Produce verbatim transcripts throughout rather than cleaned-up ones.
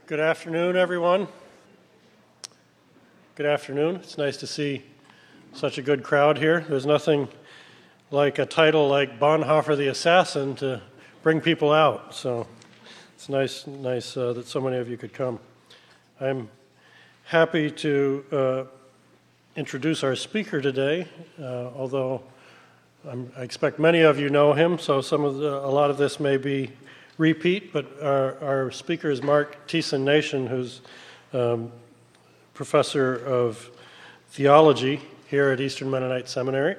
Good afternoon, everyone. Good afternoon. It's nice to see such a good crowd here. There's nothing like a title like Bonhoeffer the Assassin to bring people out, so it's nice, nice uh, that so many of you could come. I'm happy to uh, introduce our speaker today, uh, although I'm, I expect many of you know him, so some of the, a lot of this may be repeat, but our, our speaker is Mark Thiessen-Nation, who's um, professor of theology here at Eastern Mennonite Seminary.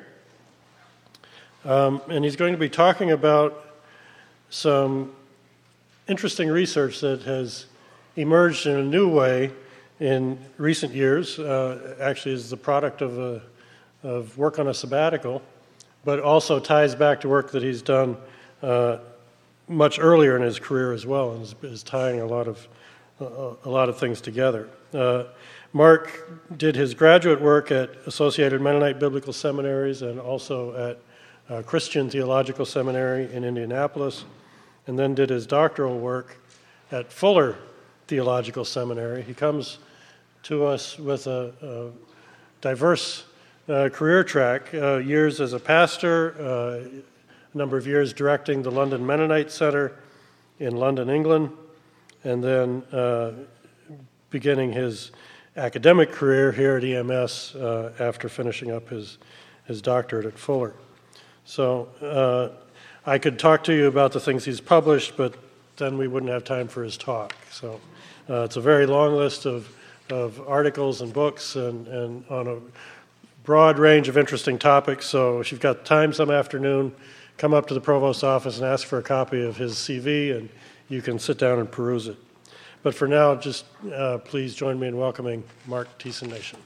Um, and he's going to be talking about some interesting research that has emerged in a new way in recent years, uh, actually is the product of, a, of work on a sabbatical, but also ties back to work that he's done uh, much earlier in his career as well, and is, is tying a lot of uh, a lot of things together. Uh, Mark did his graduate work at Associated Mennonite Biblical Seminaries and also at uh, Christian Theological Seminary in Indianapolis, and then did his doctoral work at Fuller Theological Seminary. He comes to us with a, a diverse uh, career track, uh, years as a pastor, uh, a number of years directing the London Mennonite Center in London, England, and then uh, beginning his academic career here at E M S uh, after finishing up his, his doctorate at Fuller. So uh, I could talk to you about the things he's published, but then we wouldn't have time for his talk. So uh, it's a very long list of, of articles and books and, and on a broad range of interesting topics. So if you've got time some afternoon, come up to the provost's office and ask for a copy of his C V, and you can sit down and peruse it. But for now, just uh, please join me in welcoming Mark Thiessen-Nation.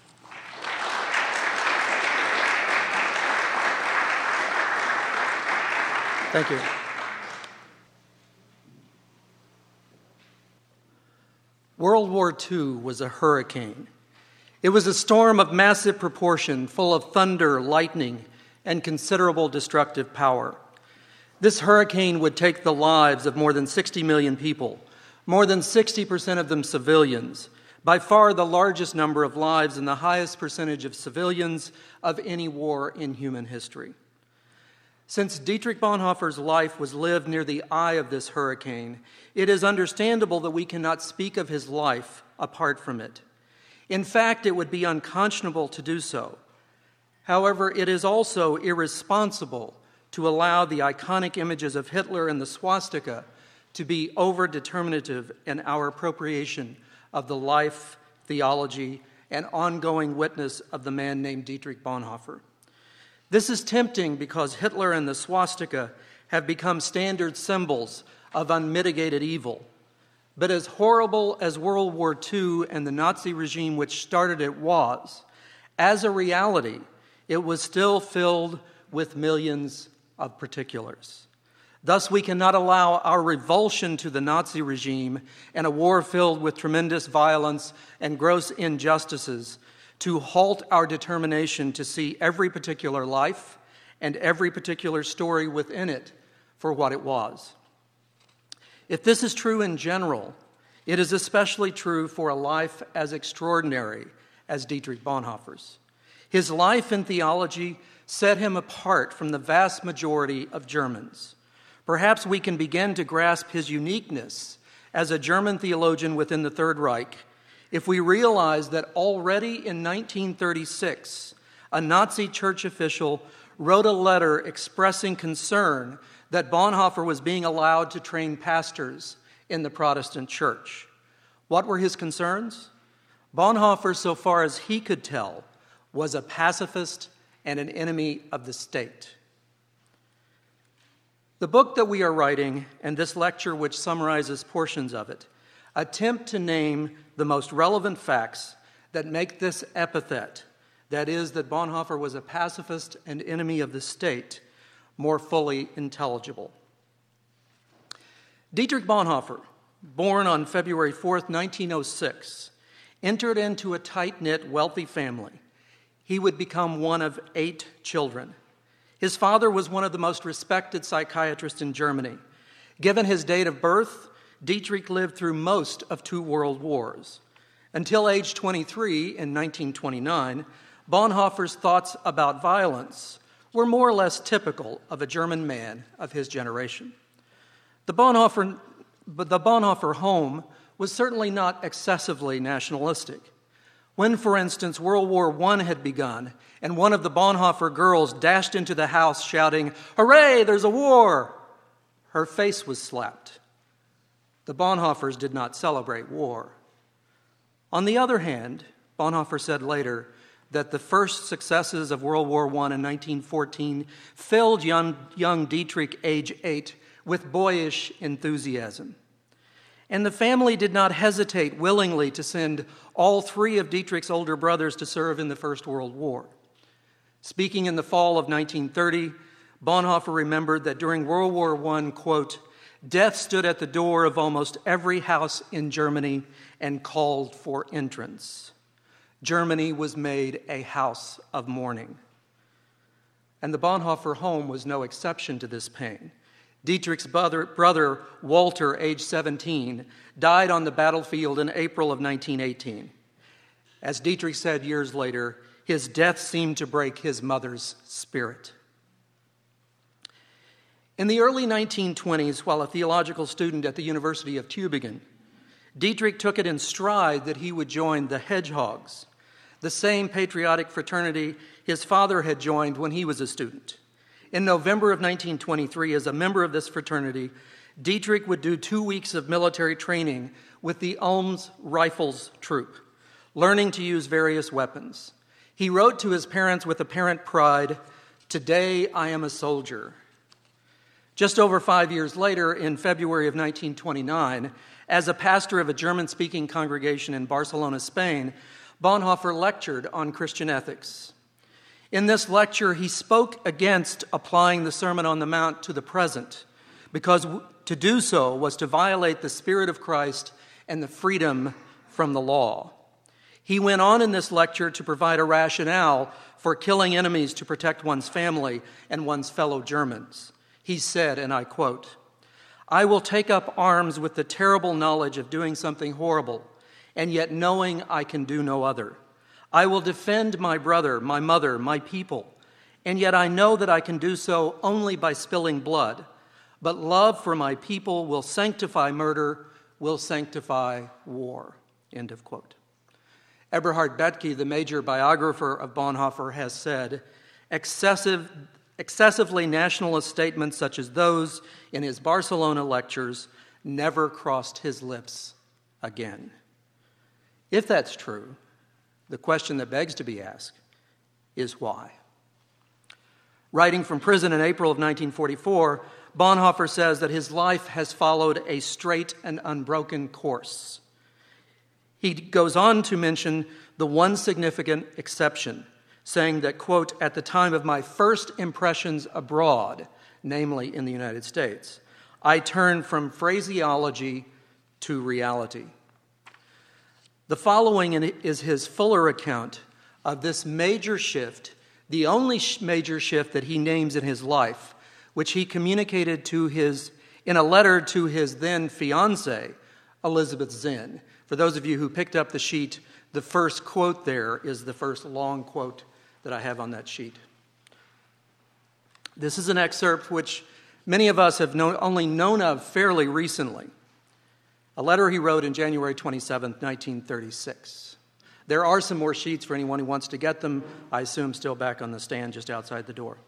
Thank you. World War Two was a hurricane. It was a storm of massive proportion, full of thunder, lightning, and considerable destructive power. This hurricane would take the lives of more than sixty million people, more than sixty percent of them civilians, by far the largest number of lives and the highest percentage of civilians of any war in human history. Since Dietrich Bonhoeffer's life was lived near the eye of this hurricane, it is understandable that we cannot speak of his life apart from it. In fact, it would be unconscionable to do so. However, it is also irresponsible to allow the iconic images of Hitler and the swastika to be over-determinative in our appropriation of the life, theology, and ongoing witness of the man named Dietrich Bonhoeffer. This is tempting because Hitler and the swastika have become standard symbols of unmitigated evil. But as horrible as World War Two and the Nazi regime which started it was, as a reality, it was still filled with millions of particulars. Thus, we cannot allow our revulsion to the Nazi regime and a war filled with tremendous violence and gross injustices to halt our determination to see every particular life and every particular story within it for what it was. If this is true in general, it is especially true for a life as extraordinary as Dietrich Bonhoeffer's. His life and theology set him apart from the vast majority of Germans. Perhaps we can begin to grasp his uniqueness as a German theologian within the Third Reich if we realize that already in nineteen thirty-six, a Nazi church official wrote a letter expressing concern that Bonhoeffer was being allowed to train pastors in the Protestant church. What were his concerns? Bonhoeffer, so far as he could tell, was a pacifist and an enemy of the state. The book that we are writing, and this lecture which summarizes portions of it, attempt to name the most relevant facts that make this epithet, that is, that Bonhoeffer was a pacifist and enemy of the state, more fully intelligible. Dietrich Bonhoeffer, born on February fourth, nineteen oh six, entered into a tight-knit, wealthy family. He would become one of eight children. His father was one of the most respected psychiatrists in Germany. Given his date of birth, Dietrich lived through most of two world wars. Until age twenty-three in nineteen twenty-nine, Bonhoeffer's thoughts about violence were more or less typical of a German man of his generation. The Bonhoeffer, the Bonhoeffer home was certainly not excessively nationalistic. When, for instance, World War One had begun and one of the Bonhoeffer girls dashed into the house shouting, "Hooray, there's a war!" her face was slapped. The Bonhoeffers did not celebrate war. On the other hand, Bonhoeffer said later that the first successes of World War One in nineteen fourteen filled young, young Dietrich, age eight, with boyish enthusiasm. And the family did not hesitate willingly to send all three of Dietrich's older brothers to serve in the First World War. Speaking in the fall of nineteen thirty, Bonhoeffer remembered that during World War One, quote, "Death stood at the door of almost every house in Germany and called for entrance. Germany was made a house of mourning." And the Bonhoeffer home was no exception to this pain. Dietrich's brother, brother, Walter, age seventeen, died on the battlefield in April of nineteen eighteen. As Dietrich said years later, his death seemed to break his mother's spirit. In the early nineteen twenties, while a theological student at the University of Tübingen, Dietrich took it in stride that he would join the Hedgehogs, the same patriotic fraternity his father had joined when he was a student. In November of nineteen twenty-three, as a member of this fraternity, Dietrich would do two weeks of military training with the Ulm's Rifles Troop, learning to use various weapons. He wrote to his parents with apparent pride, "Today I am a soldier." Just over five years later, in February of nineteen twenty-nine, as a pastor of a German-speaking congregation in Barcelona, Spain, Bonhoeffer lectured on Christian ethics. In this lecture, he spoke against applying the Sermon on the Mount to the present, because to do so was to violate the Spirit of Christ and the freedom from the law. He went on in this lecture to provide a rationale for killing enemies to protect one's family and one's fellow Germans. He said, and I quote, "I will take up arms with the terrible knowledge of doing something horrible, and yet knowing I can do no other. I will defend my brother, my mother, my people, and yet I know that I can do so only by spilling blood. But love for my people will sanctify murder, will sanctify war." End of quote. Eberhard Bethge, the major biographer of Bonhoeffer, has said, Excessive, excessively nationalist statements such as those in his Barcelona lectures never crossed his lips again. If that's true, the question that begs to be asked is why? Writing from prison in April of nineteen forty-four, Bonhoeffer says that his life has followed a straight and unbroken course. He goes on to mention the one significant exception, saying that, quote, "At the time of my first impressions abroad, namely in the United States, I turned from phraseology to reality." The following is his fuller account of this major shift, the only major shift that he names in his life, which he communicated to his in a letter to his then fiancée, Elizabeth Zinn. For those of you who picked up the sheet, the first quote there is the first long quote that I have on that sheet. This is an excerpt which many of us have known, only known of fairly recently. A letter he wrote in January twenty-seventh, nineteen thirty-six. There are some more sheets for anyone who wants to get them, I assume still back on the stand just outside the door.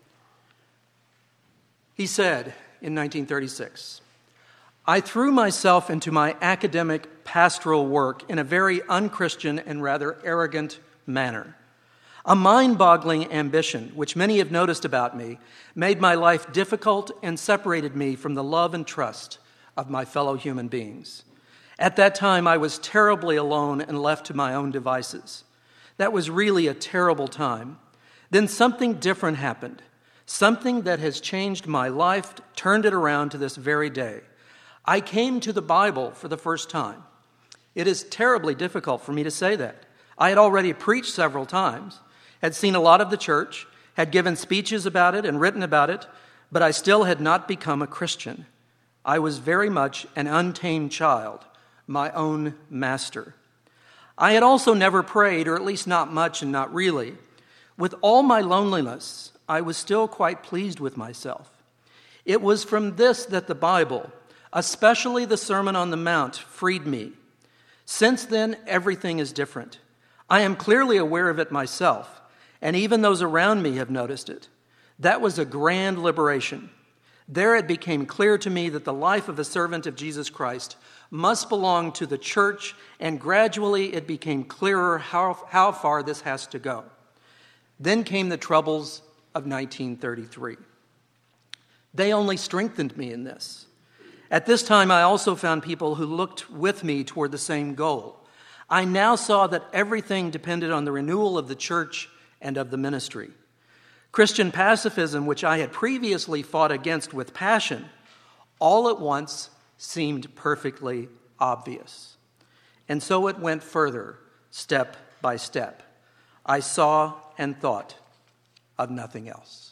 He said in nineteen thirty-six, "I threw myself into my academic pastoral work in a very unchristian and rather arrogant manner. A mind-boggling ambition, which many have noticed about me, made my life difficult and separated me from the love and trust of my fellow human beings. At that time, I was terribly alone and left to my own devices. That was really a terrible time. Then something different happened, something that has changed my life, turned it around to this very day. I came to the Bible for the first time. It is terribly difficult for me to say that. I had already preached several times, had seen a lot of the church, had given speeches about it and written about it, but I still had not become a Christian. I was very much an untamed child, my own master. I had also never prayed, or at least not much and not really. With all my loneliness, I was still quite pleased with myself. It was from this that the Bible, especially the Sermon on the Mount, freed me. Since then, everything is different. I am clearly aware of it myself, and even those around me have noticed it. That was a grand liberation. There it became clear to me that the life of a servant of Jesus Christ must belong to the church, and gradually it became clearer how, how far this has to go. Then came the troubles of nineteen thirty-three. They only strengthened me in this. At this time, I also found people who looked with me toward the same goal. I now saw that everything depended on the renewal of the church and of the ministry. Christian pacifism, which I had previously fought against with passion, all at once seemed perfectly obvious. And so it went further, step by step. I saw and thought of nothing else.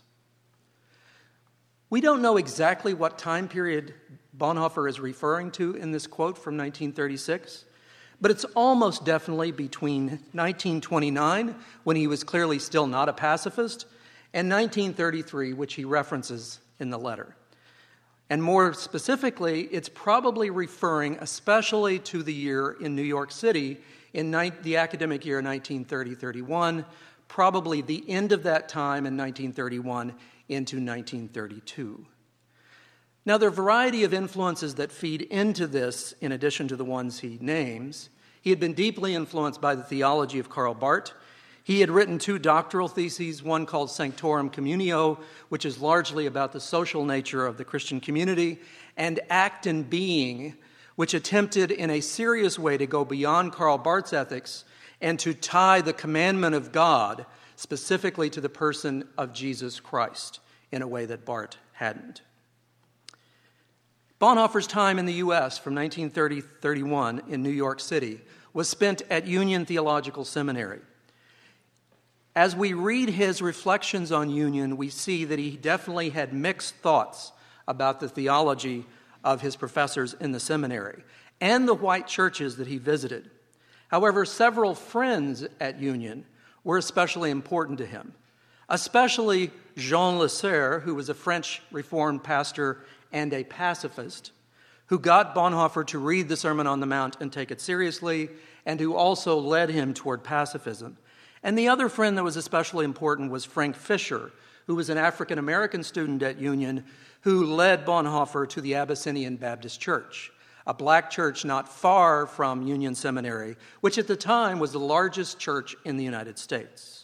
We don't know exactly what time period Bonhoeffer is referring to in this quote from nineteen thirty-six, but it's almost definitely between nineteen twenty-nine, when he was clearly still not a pacifist, and nineteen thirty-three, which he references in the letter. And more specifically, it's probably referring especially to the year in New York City in ni- the academic year nineteen thirty thirty-one, probably the end of that time in nineteen thirty-one into nineteen thirty-two. Now, there are a variety of influences that feed into this in addition to the ones he names. He had been deeply influenced by the theology of Karl Barth. He had written two doctoral theses, one called Sanctorum Communio, which is largely about the social nature of the Christian community, and Act and Being, which attempted in a serious way to go beyond Karl Barth's ethics and to tie the commandment of God specifically to the person of Jesus Christ in a way that Barth hadn't. Bonhoeffer's time in the U S from nineteen thirty to thirty-one in New York City was spent at Union Theological Seminary. As we read his reflections on Union, we see that he definitely had mixed thoughts about the theology of his professors in the seminary and the white churches that he visited. However, several friends at Union were especially important to him, especially Jean Lasserre, who was a French Reformed pastor and a pacifist, who got Bonhoeffer to read the Sermon on the Mount and take it seriously, and who also led him toward pacifism. And the other friend that was especially important was Frank Fisher, who was an African-American student at Union who led Bonhoeffer to the Abyssinian Baptist Church, a black church not far from Union Seminary, which at the time was the largest church in the United States.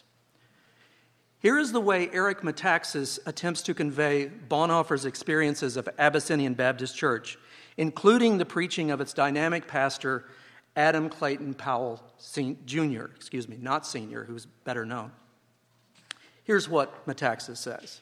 Here is the way Eric Metaxas attempts to convey Bonhoeffer's experiences of Abyssinian Baptist Church, including the preaching of its dynamic pastor, Adam Clayton Powell Junior, excuse me, not Senior, who's better known. Here's what Metaxas says.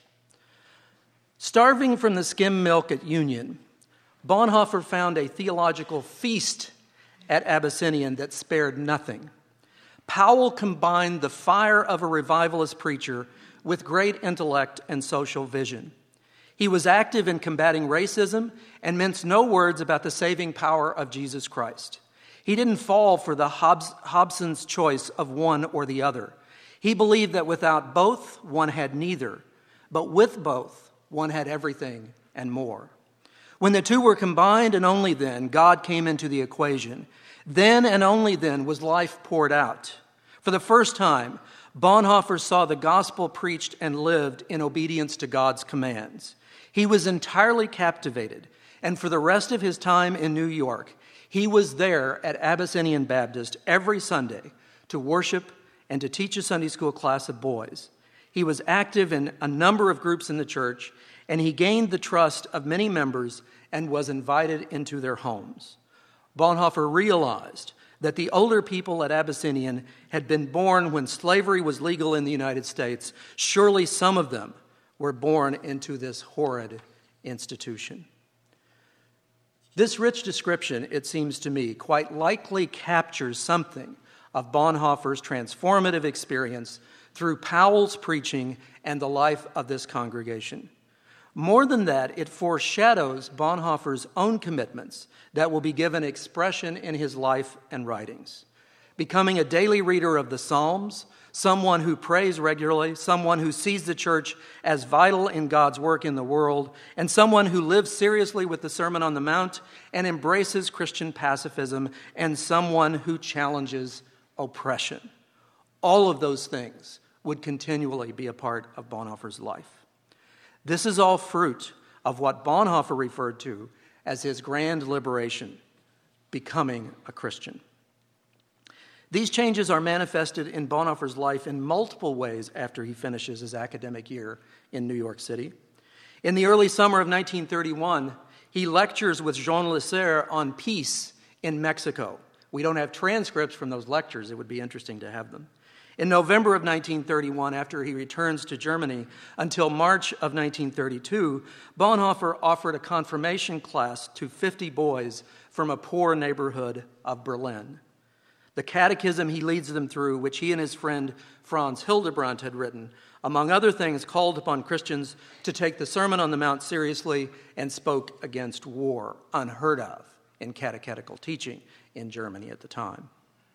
Starving from the skim milk at Union, Bonhoeffer found a theological feast at Abyssinian that spared nothing. Powell combined the fire of a revivalist preacher with great intellect and social vision. He was active in combating racism and minced no words about the saving power of Jesus Christ. He didn't fall for the Hobbes, Hobson's choice of one or the other. He believed that without both, one had neither, but with both, one had everything and more. When the two were combined, and only then, God came into the equation. Then and only then was life poured out. For the first time, Bonhoeffer saw the gospel preached and lived in obedience to God's commands. He was entirely captivated, and for the rest of his time in New York, he was there at Abyssinian Baptist every Sunday to worship and to teach a Sunday school class of boys. He was active in a number of groups in the church, and he gained the trust of many members and was invited into their homes. Bonhoeffer realized that the older people at Abyssinian had been born when slavery was legal in the United States. Surely some of them were born into this horrid institution. This rich description, it seems to me, quite likely captures something of Bonhoeffer's transformative experience through Powell's preaching and the life of this congregation. More than that, it foreshadows Bonhoeffer's own commitments that will be given expression in his life and writings. Becoming a daily reader of the Psalms, someone who prays regularly, someone who sees the church as vital in God's work in the world, and someone who lives seriously with the Sermon on the Mount and embraces Christian pacifism, and someone who challenges oppression. All of those things would continually be a part of Bonhoeffer's life. This is all fruit of what Bonhoeffer referred to as his grand liberation, becoming a Christian. These changes are manifested in Bonhoeffer's life in multiple ways after he finishes his academic year in New York City. In the early summer of nineteen thirty-one, he lectures with Jean Lasserre on peace in Mexico. We don't have transcripts from those lectures. It would be interesting to have them. In November of nineteen thirty-one, after he returns to Germany, until March of nineteen thirty-two, Bonhoeffer offered a confirmation class to fifty boys from a poor neighborhood of Berlin. The catechism he leads them through, which he and his friend Franz Hildebrandt had written, among other things, called upon Christians to take the Sermon on the Mount seriously and spoke against war, unheard of in catechetical teaching in Germany at the time.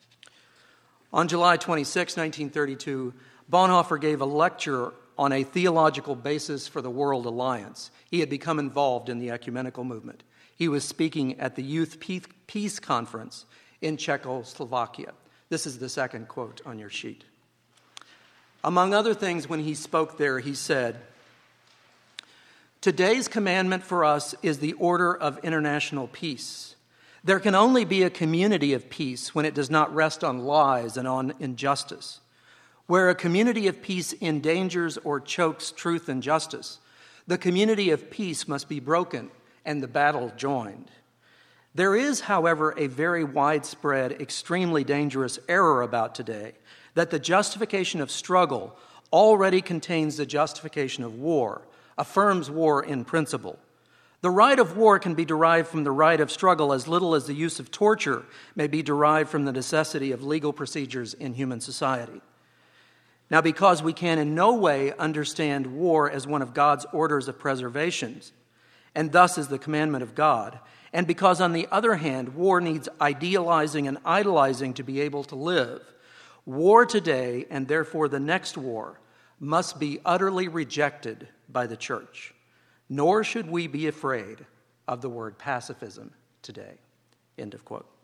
On July twenty-sixth, nineteen thirty-two, Bonhoeffer gave a lecture on a theological basis for the World Alliance. He had become involved in the ecumenical movement. He was speaking at the Youth Peace Conference in Czechoslovakia. This is the second quote on your sheet. Among other things, when he spoke there, he said, "Today's commandment for us is the order of international peace. There can only be a community of peace when it does not rest on lies and on injustice. Where a community of peace endangers or chokes truth and justice, the community of peace must be broken and the battle joined. There is, however, a very widespread, extremely dangerous error about today, that the justification of struggle already contains the justification of war, affirms war in principle. The right of war can be derived from the right of struggle as little as the use of torture may be derived from the necessity of legal procedures in human society. Now, because we can in no way understand war as one of God's orders of preservation, and thus as the commandment of God, and because, on the other hand, war needs idealizing and idolizing to be able to live, war today, and therefore the next war, must be utterly rejected by the church. Nor should we be afraid of the word pacifism today." End of quote.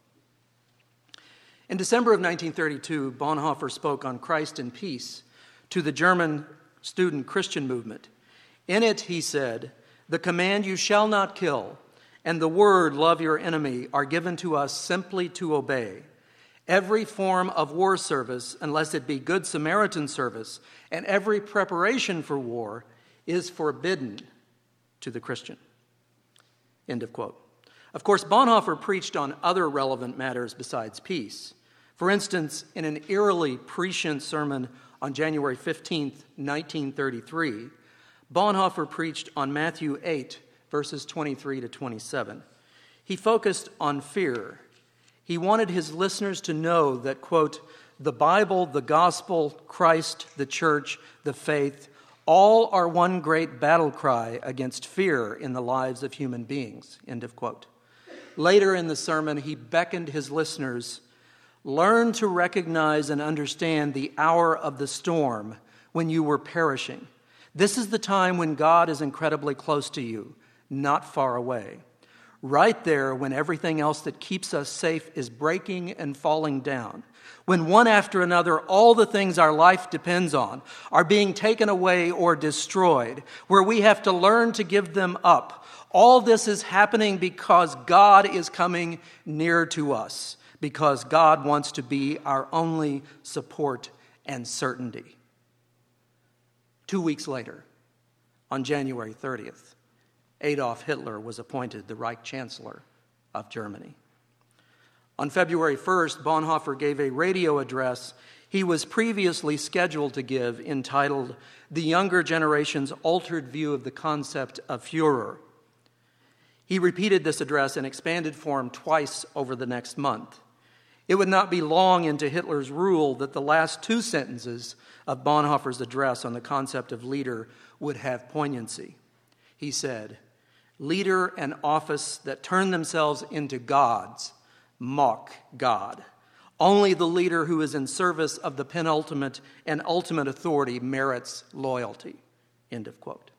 In December of nineteen thirty-two, Bonhoeffer spoke on Christ and peace to the German student Christian movement. In it, he said, "The command, 'You shall not kill,' and the word, 'Love your enemy,' are given to us simply to obey. Every form of war service, unless it be Good Samaritan service, and every preparation for war is forbidden to the Christian." End of quote. Of course, Bonhoeffer preached on other relevant matters besides peace. For instance, in an eerily prescient sermon on January fifteenth, nineteen thirty-three, Bonhoeffer preached on Matthew eight, verses twenty-three to twenty-seven. He focused on fear. He wanted his listeners to know that, quote, "The Bible, the gospel, Christ, the church, the faith, all are one great battle cry against fear in the lives of human beings," end of quote. Later in the sermon, he beckoned his listeners, "Learn to recognize and understand the hour of the storm when you were perishing. This is the time when God is incredibly close to you, not far away. Right there when everything else that keeps us safe is breaking and falling down. When one after another, all the things our life depends on are being taken away or destroyed, where we have to learn to give them up. All this is happening because God is coming near to us, because God wants to be our only support and certainty." Two weeks later, on January thirtieth, Adolf Hitler was appointed the Reich Chancellor of Germany. On February first, Bonhoeffer gave a radio address he was previously scheduled to give entitled "The Younger Generation's Altered View of the Concept of Führer." He repeated this address in expanded form twice over the next month. It would not be long into Hitler's rule that the last two sentences of Bonhoeffer's address on the concept of leader would have poignancy. he said, "Leader and office that turn themselves into gods mock God. Only the leader who is in service of the penultimate and ultimate authority merits loyalty." End of quote.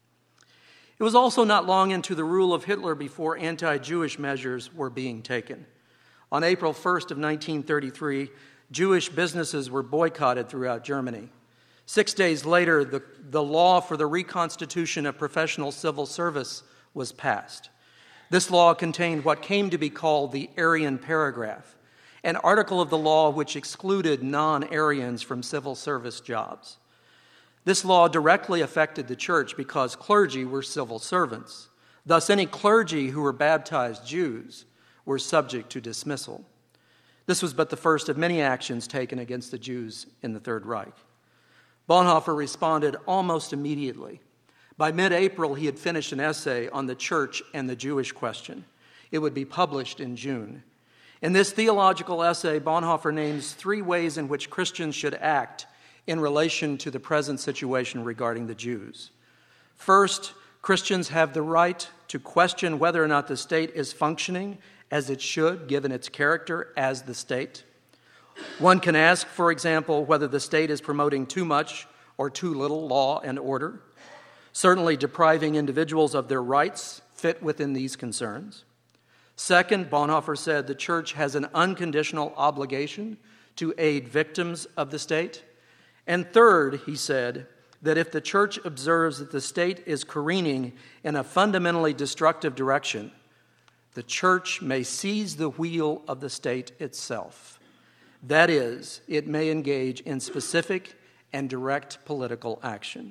It was also not long into the rule of Hitler before anti-Jewish measures were being taken. On April first of nineteen thirty-three, Jewish businesses were boycotted throughout Germany. Six days later, the, the law for the reconstitution of professional civil service was passed. This law contained what came to be called the Aryan Paragraph, an article of the law which excluded non-Aryans from civil service jobs. This law directly affected the church because clergy were civil servants. Thus, any clergy who were baptized Jews were subject to dismissal. This was but the first of many actions taken against the Jews in the Third Reich. Bonhoeffer responded almost immediately. By mid-April, he had finished an essay on the church and the Jewish question. It would be published in June. In this theological essay, Bonhoeffer names three ways in which Christians should act in relation to the present situation regarding the Jews. First, Christians have the right to question whether or not the state is functioning as it should, given its character as the state. One can ask, for example, whether the state is promoting too much or too little law and order. Certainly, depriving individuals of their rights fit within these concerns. Second, Bonhoeffer said the church has an unconditional obligation to aid victims of the state. And third, he said, that if the church observes that the state is careening in a fundamentally destructive direction, the church may seize the wheel of the state itself. That is, it may engage in specific and direct political action.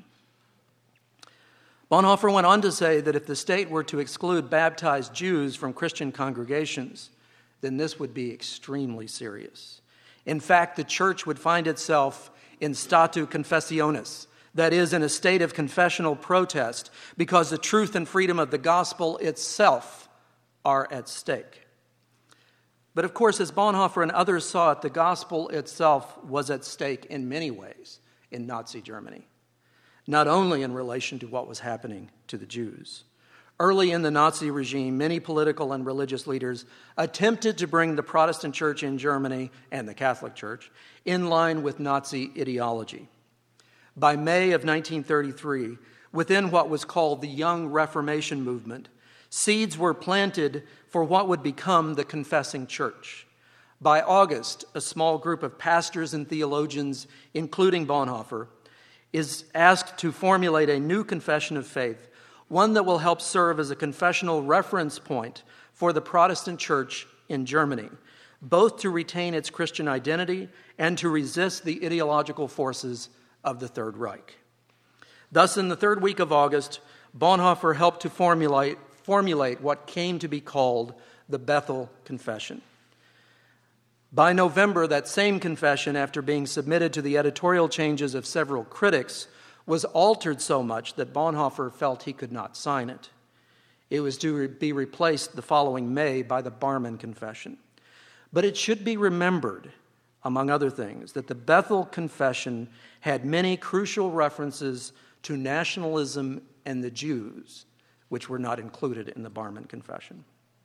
Bonhoeffer went on to say that if the state were to exclude baptized Jews from Christian congregations, then this would be extremely serious. In fact, the church would find itself in statu confessionis, that is, in a state of confessional protest, because the truth and freedom of the gospel itself are at stake. But of course, as Bonhoeffer and others saw it, the gospel itself was at stake in many ways in Nazi Germany, not only in relation to what was happening to the Jews. Early in the Nazi regime, many political and religious leaders attempted to bring the Protestant church in Germany and the Catholic Church in line with Nazi ideology. By May of nineteen thirty-three, within what was called the Young Reformation movement, seeds were planted for what would become the confessing church. By August, a small group of pastors and theologians, including Bonhoeffer, is asked to formulate a new confession of faith, one that will help serve as a confessional reference point for the Protestant church in Germany, both to retain its Christian identity and to resist the ideological forces of the Third Reich. Thus, in the third week of August, Bonhoeffer helped to formulate, formulate what came to be called the Bethel Confession. By November, that same confession, after being submitted to the editorial changes of several critics, was altered so much that Bonhoeffer felt he could not sign it. It was to be replaced the following May by the Barmen Confession. But it should be remembered, among other things, that the Bethel Confession had many crucial references to nationalism and the Jews, which were not included in the Barmen Confession.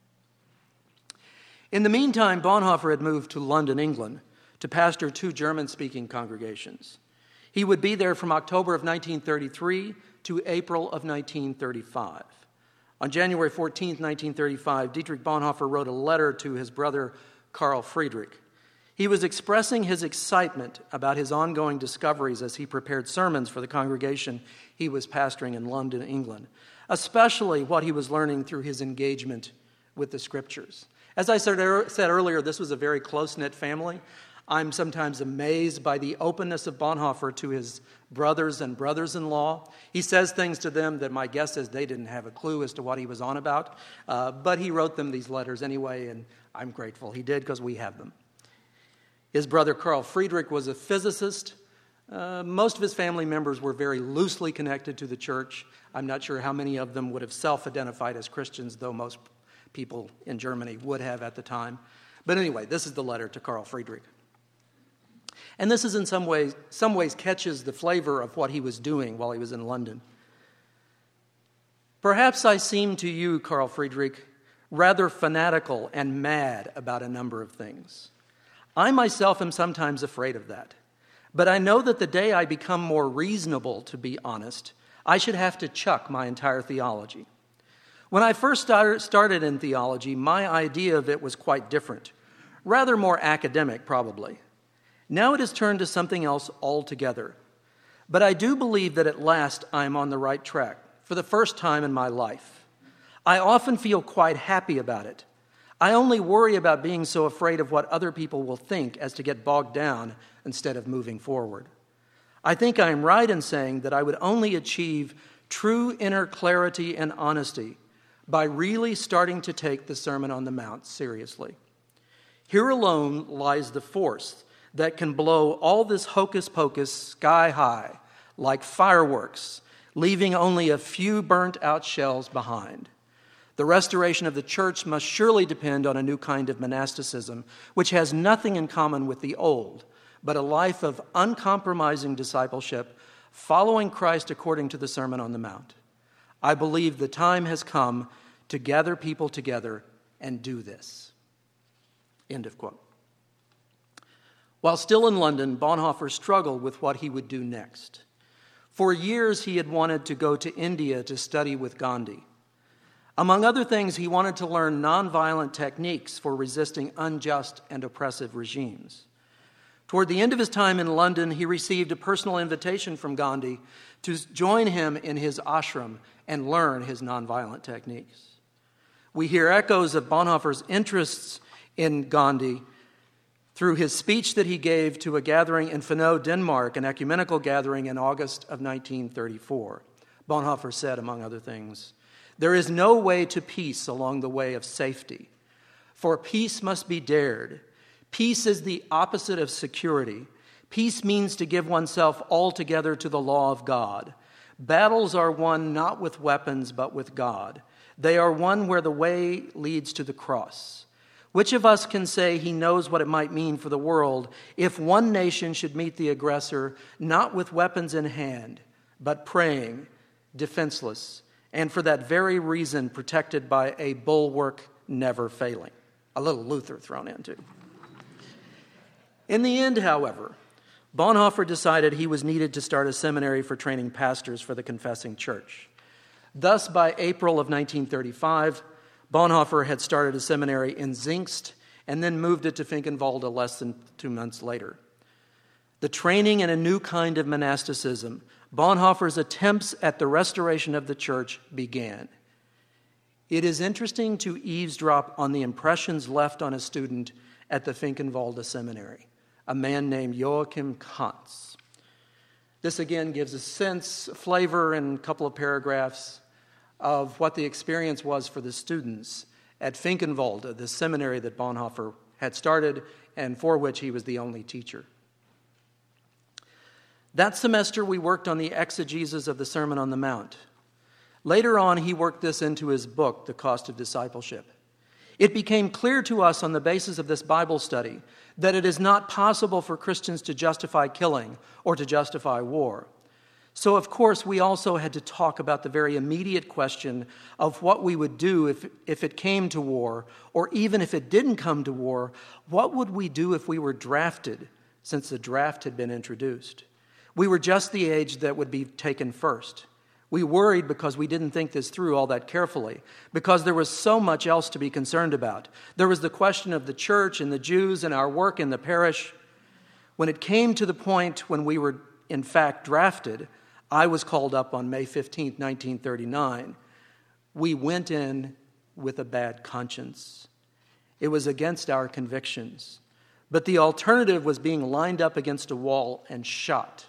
In the meantime, Bonhoeffer had moved to London, England, to pastor two German-speaking congregations. He would be there from October of nineteen thirty-three to April of nineteen thirty-five. On January fourteenth, nineteen thirty-five, Dietrich Bonhoeffer wrote a letter to his brother Karl Friedrich. He was expressing his excitement about his ongoing discoveries as he prepared sermons for the congregation he was pastoring in London, England, especially what he was learning through his engagement with the Scriptures. As I said earlier, this was a very close-knit family. I'm sometimes amazed by the openness of Bonhoeffer to his brothers and brothers-in-law. He says things to them that my guess is they didn't have a clue as to what he was on about. Uh, but he wrote them these letters anyway, and I'm grateful he did because we have them. His brother Karl Friedrich was a physicist. Uh, most of his family members were very loosely connected to the church. I'm not sure how many of them would have self-identified as Christians, though most people in Germany would have at the time. But anyway, this is the letter to Karl Friedrich. And this is in some ways, some ways catches the flavor of what he was doing while he was in London. Perhaps I seem to you, Carl Friedrich, rather fanatical and mad about a number of things. I myself am sometimes afraid of that. But I know that the day I become more reasonable, to be honest, I should have to chuck my entire theology. When I first started in theology, my idea of it was quite different, rather more academic, probably. Now it has turned to something else altogether. But I do believe that at last I am on the right track, for the first time in my life. I often feel quite happy about it. I only worry about being so afraid of what other people will think as to get bogged down instead of moving forward. I think I am right in saying that I would only achieve true inner clarity and honesty by really starting to take the Sermon on the Mount seriously. Here alone lies the force that can blow all this hocus pocus sky high, like fireworks, leaving only a few burnt-out shells behind. The restoration of the church must surely depend on a new kind of monasticism, which has nothing in common with the old, but a life of uncompromising discipleship, following Christ according to the Sermon on the Mount. I believe the time has come to gather people together and do this. End of quote. While still in London, Bonhoeffer struggled with what he would do next. For years, he had wanted to go to India to study with Gandhi. Among other things, he wanted to learn nonviolent techniques for resisting unjust and oppressive regimes. Toward the end of his time in London, he received a personal invitation from Gandhi to join him in his ashram and learn his nonviolent techniques. We hear echoes of Bonhoeffer's interests in Gandhi through his speech that he gave to a gathering in Fanø, Denmark, an ecumenical gathering in August of nineteen thirty-four. Bonhoeffer said, among other things, "There is no way to peace along the way of safety, for peace must be dared. Peace is the opposite of security. Peace means to give oneself altogether to the law of God. Battles are won not with weapons, but with God. They are won where the way leads to the cross. Which of us can say he knows what it might mean for the world if one nation should meet the aggressor not with weapons in hand, but praying, defenseless, and for that very reason protected by a bulwark never failing?" A little Luther thrown in too. In the end, however, Bonhoeffer decided he was needed to start a seminary for training pastors for the confessing church. Thus, by April of nineteen thirty-five, Bonhoeffer had started a seminary in Zingst and then moved it to Finkenwalde less than two months later. The training in a new kind of monasticism, Bonhoeffer's attempts at the restoration of the church began. It is interesting to eavesdrop on the impressions left on a student at the Finkenwalde Seminary, a man named Joachim Kantz. This again gives a sense, flavor in a couple of paragraphs of what the experience was for the students at Finkenwalde, the seminary that Bonhoeffer had started and for which he was the only teacher. That semester, we worked on the exegesis of the Sermon on the Mount. Later on, he worked this into his book, The Cost of Discipleship. It became clear to us on the basis of this Bible study that it is not possible for Christians to justify killing or to justify war. So, of course, we also had to talk about the very immediate question of what we would do if, if it came to war, or even if it didn't come to war, what would we do if we were drafted, since the draft had been introduced? We were just the age that would be taken first. We worried because we didn't think this through all that carefully, because there was so much else to be concerned about. There was the question of the church and the Jews and our work in the parish. When it came to the point when we were, in fact, drafted, I was called up on May fifteenth, nineteen thirty-nine. We went in with a bad conscience. It was against our convictions. But the alternative was being lined up against a wall and shot.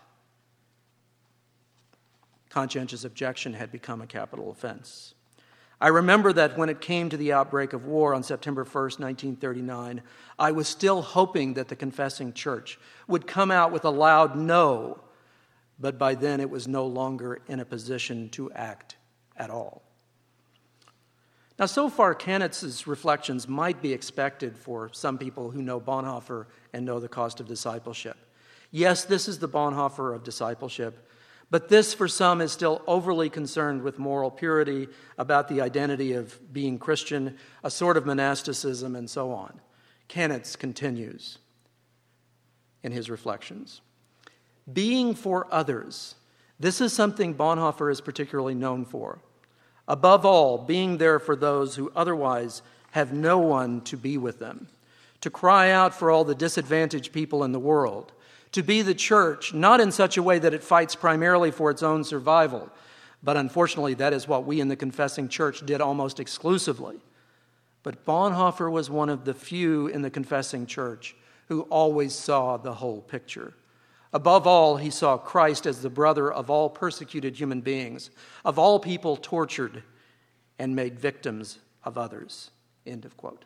Conscientious objection had become a capital offense. I remember that when it came to the outbreak of war on September first, nineteen thirty-nine, I was still hoping that the confessing church would come out with a loud no, but by then it was no longer in a position to act at all. Now, so far, Kanitz's reflections might be expected for some people who know Bonhoeffer and know the cost of discipleship. Yes, this is the Bonhoeffer of discipleship, But this, for some, is still overly concerned with moral purity, about the identity of being Christian, a sort of monasticism, and so on. Kanitz continues in his reflections. Being for others, this is something Bonhoeffer is particularly known for. Above all, being there for those who otherwise have no one to be with them, to cry out for all the disadvantaged people in the world, to be the church, not in such a way that it fights primarily for its own survival, but unfortunately that is what we in the confessing church did almost exclusively. But Bonhoeffer was one of the few in the confessing church who always saw the whole picture. Above all, he saw Christ as the brother of all persecuted human beings, of all people tortured and made victims of others. End of quote.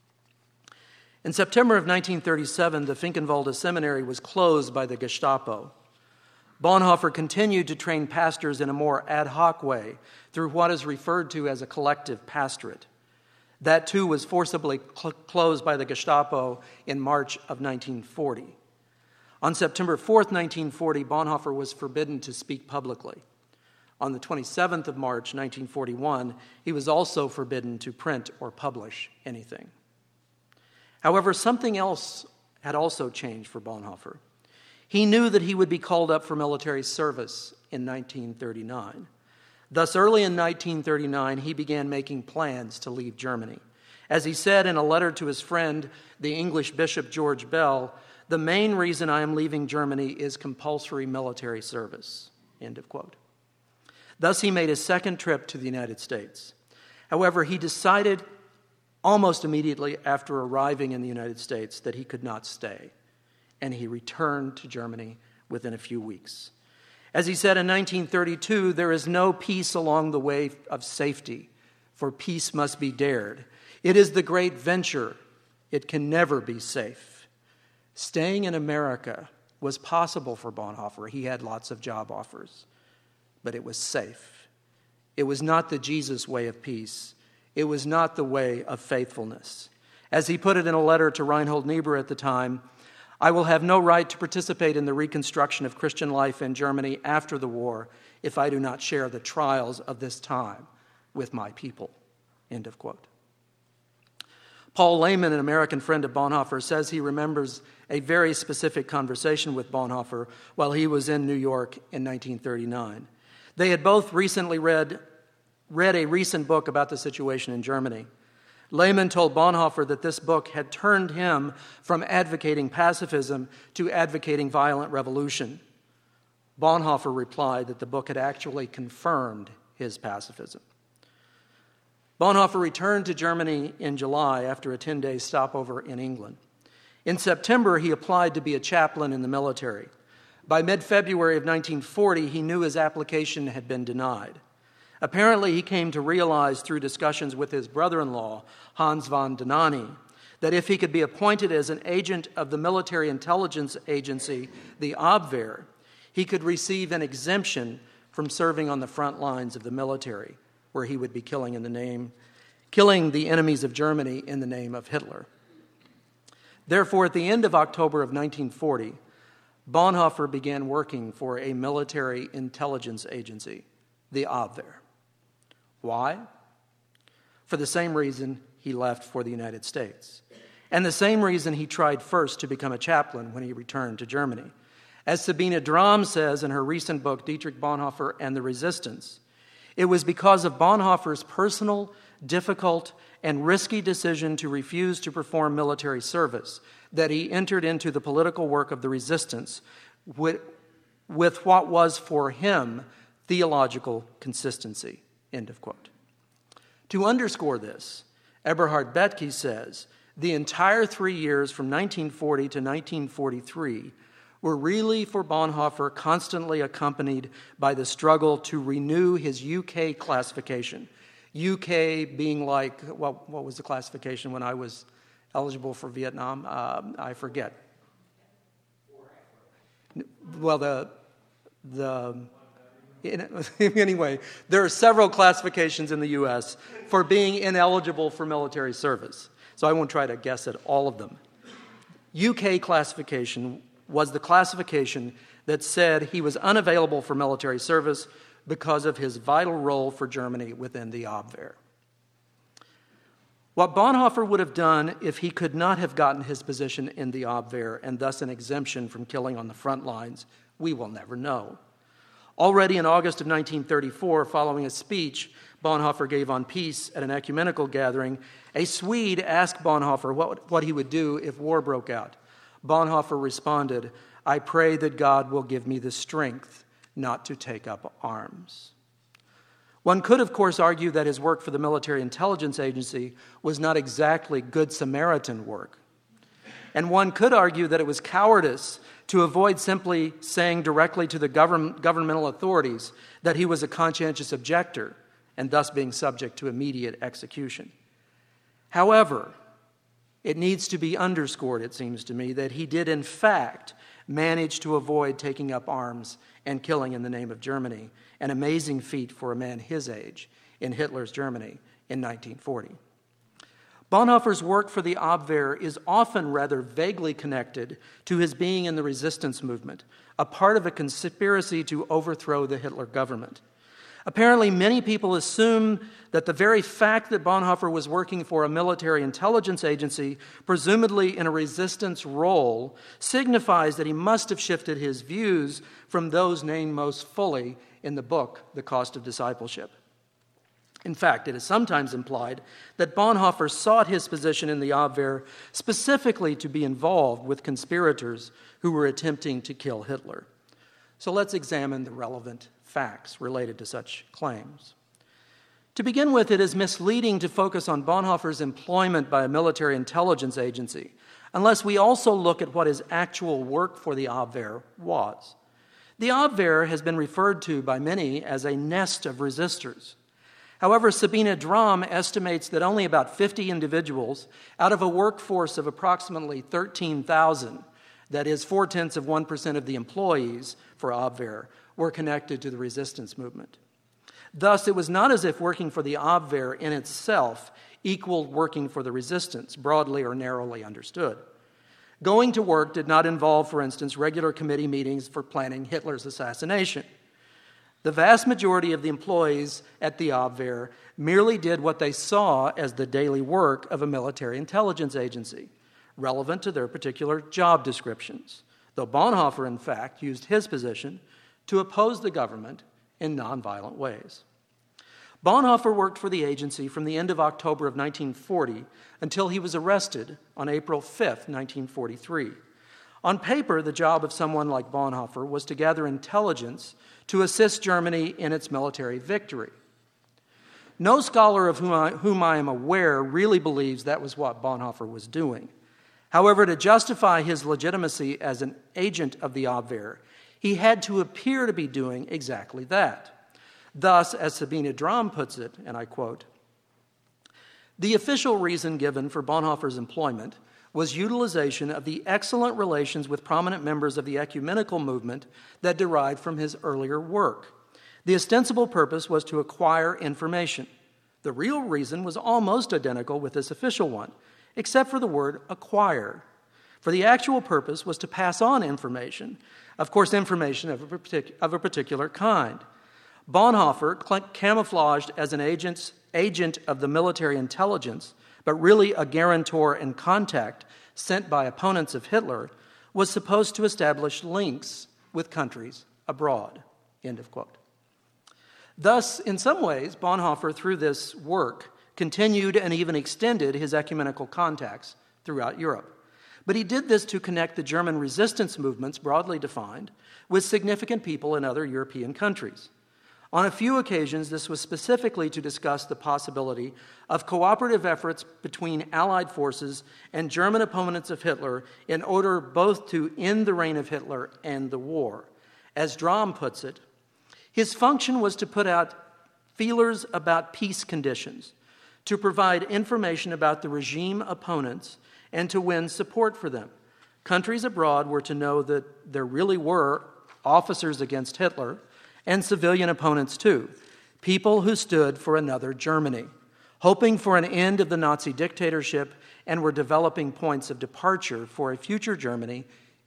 In September of nineteen thirty-seven, the Finkenwalde Seminary was closed by the Gestapo. Bonhoeffer continued to train pastors in a more ad hoc way through what is referred to as a collective pastorate. That too was forcibly cl- closed by the Gestapo in March of nineteen forty. On September fourth, nineteen forty, Bonhoeffer was forbidden to speak publicly. On the twenty-seventh of March, nineteen forty-one, he was also forbidden to print or publish anything. However, something else had also changed for Bonhoeffer. He knew that he would be called up for military service in nineteen thirty-nine. Thus, early in nineteen thirty-nine, he began making plans to leave Germany. As he said in a letter to his friend, the English Bishop George Bell, "The main reason I am leaving Germany is compulsory military service." End of quote. Thus, he made his second trip to the United States. However, he decided almost immediately after arriving in the United States that he could not stay, and he returned to Germany within a few weeks. As he said in nineteen thirty-two, "There is no peace along the way of safety, for peace must be dared. It is the great venture. It can never be safe." Staying in America was possible for Bonhoeffer. He had lots of job offers, but it was safe. It was not the Jesus way of peace. It was not the way of faithfulness. As he put it in a letter to Reinhold Niebuhr at the time, "I will have no right to participate in the reconstruction of Christian life in Germany after the war if I do not share the trials of this time with my people." End of quote. Paul Lehman, an American friend of Bonhoeffer, says he remembers a very specific conversation with Bonhoeffer while he was in New York in nineteen thirty-nine. They had both recently read, read a recent book about the situation in Germany. Lehman told Bonhoeffer that this book had turned him from advocating pacifism to advocating violent revolution. Bonhoeffer replied that the book had actually confirmed his pacifism. Bonhoeffer returned to Germany in July after a ten-day stopover in England. In September, he applied to be a chaplain in the military. By mid-February of nineteen forty, he knew his application had been denied. Apparently, he came to realize through discussions with his brother-in-law, Hans von Dohnanyi, that if he could be appointed as an agent of the military intelligence agency, the Abwehr, he could receive an exemption from serving on the front lines of the military, where he would be killing in the name, killing the enemies of Germany in the name of Hitler. Therefore, at the end of October of nineteen forty, Bonhoeffer began working for a military intelligence agency, the Abwehr. Why? For the same reason he left for the United States, and the same reason he tried first to become a chaplain when he returned to Germany. As Sabine Drahm says in her recent book, Dietrich Bonhoeffer and the Resistance, it was because of Bonhoeffer's personal, difficult, and risky decision to refuse to perform military service that he entered into the political work of the resistance with, with what was for him theological consistency. End of quote. To underscore this, Eberhard Bethke says, the entire three years from nineteen forty to nineteen forty-three were really for Bonhoeffer constantly accompanied by the struggle to renew his U K classification. U K being like, what, what was the classification when I was eligible for Vietnam? Uh, I forget. Well, the, the anyway, there are several classifications in the U S for being ineligible for military service. So I won't try to guess at all of them. U K classification was the classification that said he was unavailable for military service because of his vital role for Germany within the Abwehr. What Bonhoeffer would have done if he could not have gotten his position in the Abwehr and thus an exemption from killing on the front lines, we will never know. Already in August of nineteen thirty-four, following a speech Bonhoeffer gave on peace at an ecumenical gathering, a Swede asked Bonhoeffer what, what he would do if war broke out. Bonhoeffer responded, "I pray that God will give me the strength not to take up arms." One could, of course, argue that his work for the Military Intelligence Agency was not exactly Good Samaritan work. And one could argue that it was cowardice to avoid simply saying directly to the govern- governmental authorities that he was a conscientious objector and thus being subject to immediate execution. However, it needs to be underscored, it seems to me, that he did in fact manage to avoid taking up arms and killing in the name of Germany, an amazing feat for a man his age in Hitler's Germany in nineteen forty. Bonhoeffer's work for the Abwehr is often rather vaguely connected to his being in the resistance movement, a part of a conspiracy to overthrow the Hitler government. Apparently, many people assume that the very fact that Bonhoeffer was working for a military intelligence agency, presumably in a resistance role, signifies that he must have shifted his views from those named most fully in the book, The Cost of Discipleship. In fact, it is sometimes implied that Bonhoeffer sought his position in the Abwehr specifically to be involved with conspirators who were attempting to kill Hitler. So let's examine the relevant facts related to such claims. To begin with, it is misleading to focus on Bonhoeffer's employment by a military intelligence agency, unless we also look at what his actual work for the Abwehr was. The Abwehr has been referred to by many as a nest of resistors. However, Sabine Dramm estimates that only about fifty individuals out of a workforce of approximately thirteen thousand, that is four-tenths of one percent of the employees for Abwehr, were connected to the resistance movement. Thus, it was not as if working for the Abwehr in itself equaled working for the resistance, broadly or narrowly understood. Going to work did not involve, for instance, regular committee meetings for planning Hitler's assassination. The vast majority of the employees at the Abwehr merely did what they saw as the daily work of a military intelligence agency, relevant to their particular job descriptions, though Bonhoeffer, in fact, used his position to oppose the government in nonviolent ways. Bonhoeffer worked for the agency from the end of October of nineteen forty until he was arrested on April fifth, nineteen forty-three. On paper, the job of someone like Bonhoeffer was to gather intelligence to assist Germany in its military victory. No scholar of whom I, whom I am aware really believes that was what Bonhoeffer was doing. However, to justify his legitimacy as an agent of the Abwehr, he had to appear to be doing exactly that. Thus, as Sabine Dramm puts it, and I quote, "The official reason given for Bonhoeffer's employment was utilization of the excellent relations with prominent members of the ecumenical movement that derived from his earlier work. The ostensible purpose was to acquire information. The real reason was almost identical with this official one, except for the word acquire. For the actual purpose was to pass on information, of course, information of a, partic- of a particular kind. Bonhoeffer, cl- camouflaged as an agent's, agent of the military intelligence, but really a guarantor and contact sent by opponents of Hitler, was supposed to establish links with countries abroad." End of quote. Thus, in some ways, Bonhoeffer, through this work, continued and even extended his ecumenical contacts throughout Europe. But he did this to connect the German resistance movements, broadly defined, with significant people in other European countries. On a few occasions, this was specifically to discuss the possibility of cooperative efforts between Allied forces and German opponents of Hitler in order both to end the reign of Hitler and the war. As Dramm puts it, his function was to put out feelers about peace conditions, to provide information about the regime opponents, and to win support for them. Countries abroad were to know that there really were officers against Hitler and civilian opponents too, people who stood for another Germany, hoping for an end of the Nazi dictatorship and were developing points of departure for a future Germany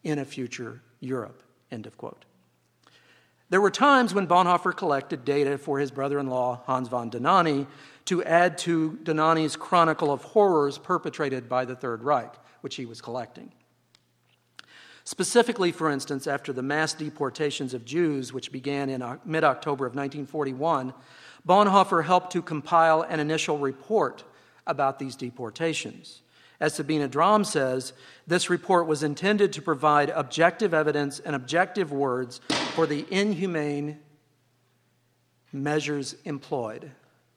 in a future Europe, end of quote. There were times when Bonhoeffer collected data for his brother-in-law, Hans von Dohnanyi, to add to Dohnanyi's chronicle of horrors perpetrated by the Third Reich, which he was collecting. Specifically, for instance, after the mass deportations of Jews, which began in mid-October of nineteen forty-one, Bonhoeffer helped to compile an initial report about these deportations. As Sabina Drom says, this report was intended to provide objective evidence and objective words for the inhumane measures employed.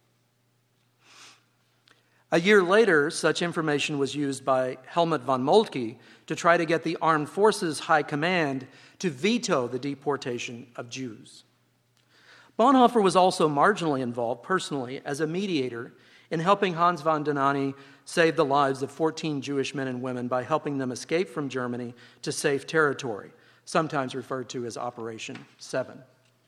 A year later, such information was used by Helmut von Moltke to try to get the Armed Forces High Command to veto the deportation of Jews. Bonhoeffer was also marginally involved personally as a mediator in helping Hans von Dohnanyi save the lives of fourteen Jewish men and women by helping them escape from Germany to safe territory, sometimes referred to as Operation Seven.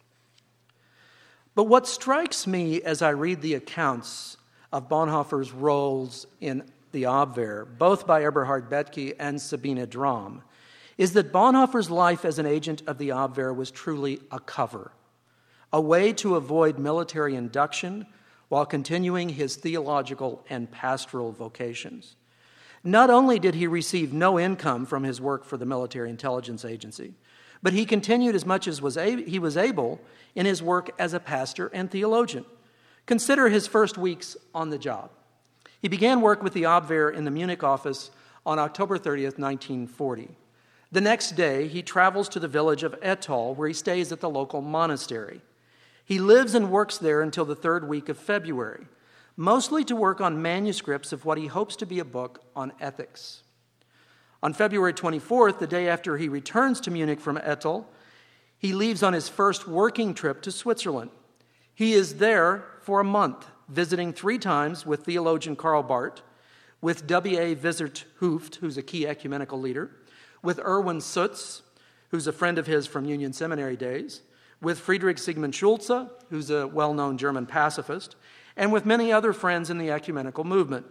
But what strikes me as I read the accounts of Bonhoeffer's roles in the Abwehr, both by Eberhard Bethge and Sabina Drom, is that Bonhoeffer's life as an agent of the Abwehr was truly a cover, a way to avoid military induction while continuing his theological and pastoral vocations. Not only did he receive no income from his work for the Military Intelligence Agency, but he continued as much as was a- he was able in his work as a pastor and theologian. Consider his first weeks on the job. He began work with the Abwehr in the Munich office on October thirtieth, nineteen forty. The next day, he travels to the village of Ettal, where he stays at the local monastery. He lives and works there until the third week of February, mostly to work on manuscripts of what he hopes to be a book on ethics. On February twenty-fourth, the day after he returns to Munich from Ettal, he leaves on his first working trip to Switzerland. He is there for a month, visiting three times with theologian Karl Barth, with W A Wizard Hooft, who's a key ecumenical leader, with Erwin Sutz, who's a friend of his from Union Seminary days, with Friedrich Sigmund Schulze, who's a well-known German pacifist, and with many other friends in the ecumenical movement.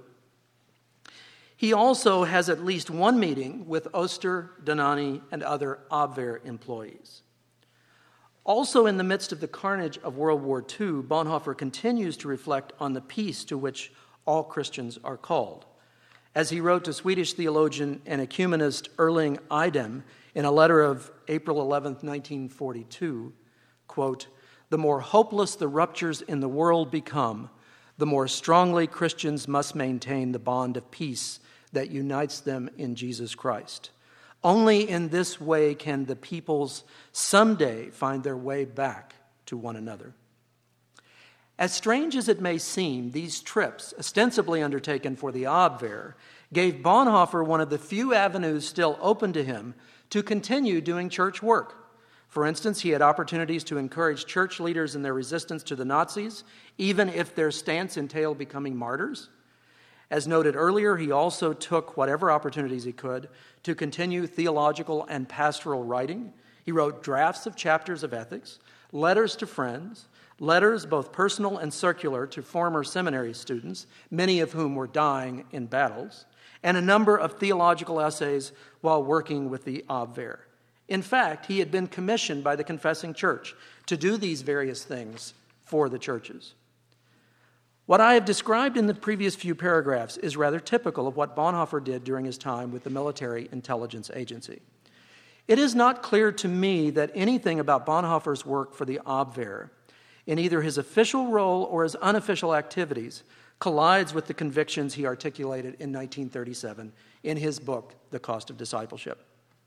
He also has at least one meeting with Oster, Dohnanyi, and other Abwehr employees. Also in the midst of the carnage of World War Two, Bonhoeffer continues to reflect on the peace to which all Christians are called. As he wrote to Swedish theologian and ecumenist Erling Idem in a letter of April eleventh, nineteen forty-two, quote, "The more hopeless the ruptures in the world become, the more strongly Christians must maintain the bond of peace that unites them in Jesus Christ. Only in this way can the peoples someday find their way back to one another." As strange as it may seem, these trips, ostensibly undertaken for the Abwehr, gave Bonhoeffer one of the few avenues still open to him to continue doing church work. For instance, he had opportunities to encourage church leaders in their resistance to the Nazis, even if their stance entailed becoming martyrs. As noted earlier, he also took whatever opportunities he could to continue theological and pastoral writing. He wrote drafts of chapters of ethics, letters to friends, letters both personal and circular to former seminary students, many of whom were dying in battles, and a number of theological essays while working with the Abwehr. In fact, he had been commissioned by the Confessing Church to do these various things for the churches. What I have described in the previous few paragraphs is rather typical of what Bonhoeffer did during his time with the Military Intelligence Agency. It is not clear to me that anything about Bonhoeffer's work for the Abwehr, in either his official role or his unofficial activities, collides with the convictions he articulated in nineteen thirty-seven in his book, The Cost of Discipleship.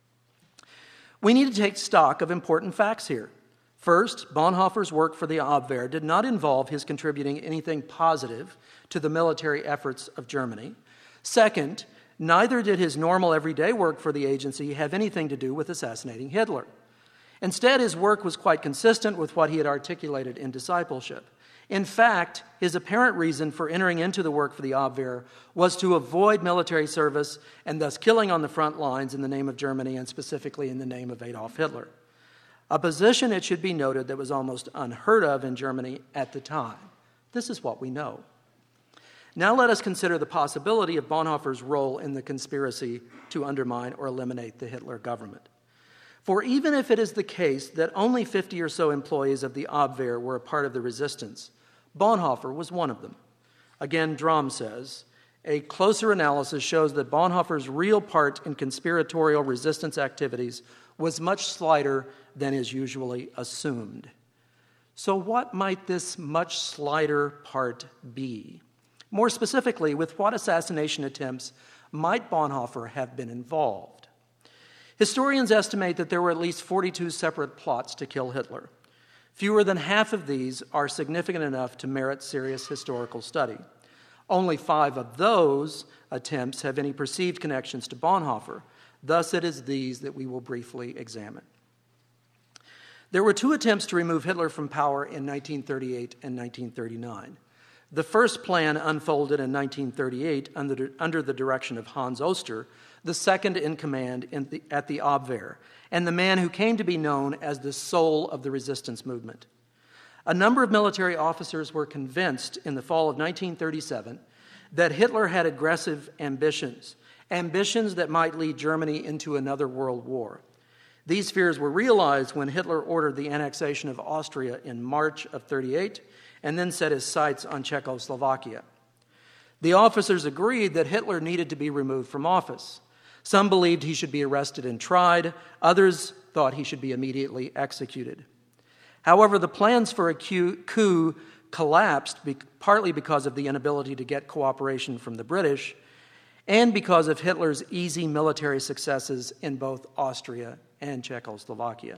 We need to take stock of important facts here. First, Bonhoeffer's work for the Abwehr did not involve his contributing anything positive to the military efforts of Germany. Second, neither did his normal everyday work for the agency have anything to do with assassinating Hitler. Instead, his work was quite consistent with what he had articulated in Discipleship. In fact, his apparent reason for entering into the work for the Abwehr was to avoid military service and thus killing on the front lines in the name of Germany and specifically in the name of Adolf Hitler. A position, it should be noted, that was almost unheard of in Germany at the time. This is what we know. Now let us consider the possibility of Bonhoeffer's role in the conspiracy to undermine or eliminate the Hitler government. For even if it is the case that only fifty or so employees of the Abwehr were a part of the resistance, Bonhoeffer was one of them. Again, Drum says, a closer analysis shows that Bonhoeffer's real part in conspiratorial resistance activities was much slighter than is usually assumed. So what might this much slighter part be? More specifically, with what assassination attempts might Bonhoeffer have been involved? Historians estimate that there were at least forty-two separate plots to kill Hitler. Fewer than half of these are significant enough to merit serious historical study. Only five of those attempts have any perceived connections to Bonhoeffer. Thus, it is these that we will briefly examine. There were two attempts to remove Hitler from power in nineteen thirty-eight and nineteen thirty-nine. The first plan unfolded in nineteen thirty-eight under, under the direction of Hans Oster, the second in command in the, at the Abwehr, and the man who came to be known as the soul of the resistance movement. A number of military officers were convinced in the fall of nineteen thirty-seven that Hitler had aggressive ambitions, ambitions that might lead Germany into another world war. These fears were realized when Hitler ordered the annexation of Austria in March of thirty-eight and then set his sights on Czechoslovakia. The officers agreed that Hitler needed to be removed from office. Some believed he should be arrested and tried. Others thought he should be immediately executed. However, the plans for a coup collapsed be- partly because of the inability to get cooperation from the British and because of Hitler's easy military successes in both Austria and Czechoslovakia.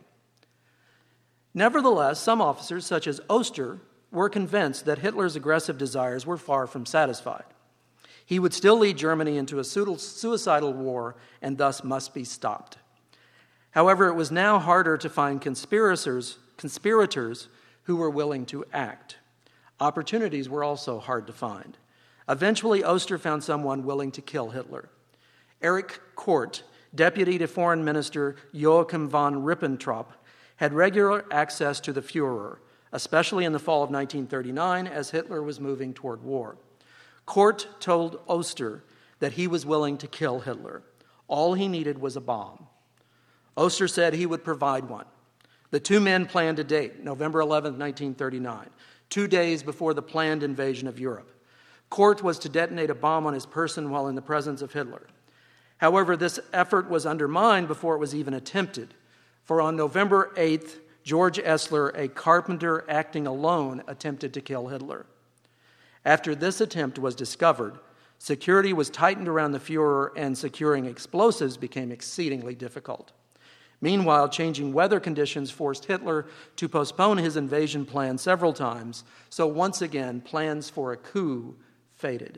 Nevertheless, some officers, such as Oster, were convinced that Hitler's aggressive desires were far from satisfied. He would still lead Germany into a suicidal war and thus must be stopped. However, it was now harder to find conspirators, conspirators who were willing to act. Opportunities were also hard to find. Eventually, Oster found someone willing to kill Hitler. Erich Kort, deputy to Foreign Minister Joachim von Ribbentrop, had regular access to the Führer, especially in the fall of nineteen thirty-nine as Hitler was moving toward war. Kort told Oster that he was willing to kill Hitler. All he needed was a bomb. Oster said he would provide one. The two men planned a date, November eleventh, nineteen thirty-nine, two days before the planned invasion of Europe. Kort was to detonate a bomb on his person while in the presence of Hitler. However, this effort was undermined before it was even attempted, for on November eighth, George Essler, a carpenter acting alone, attempted to kill Hitler. After this attempt was discovered, security was tightened around the Führer and securing explosives became exceedingly difficult. Meanwhile, changing weather conditions forced Hitler to postpone his invasion plan several times, so once again, plans for a coup faded.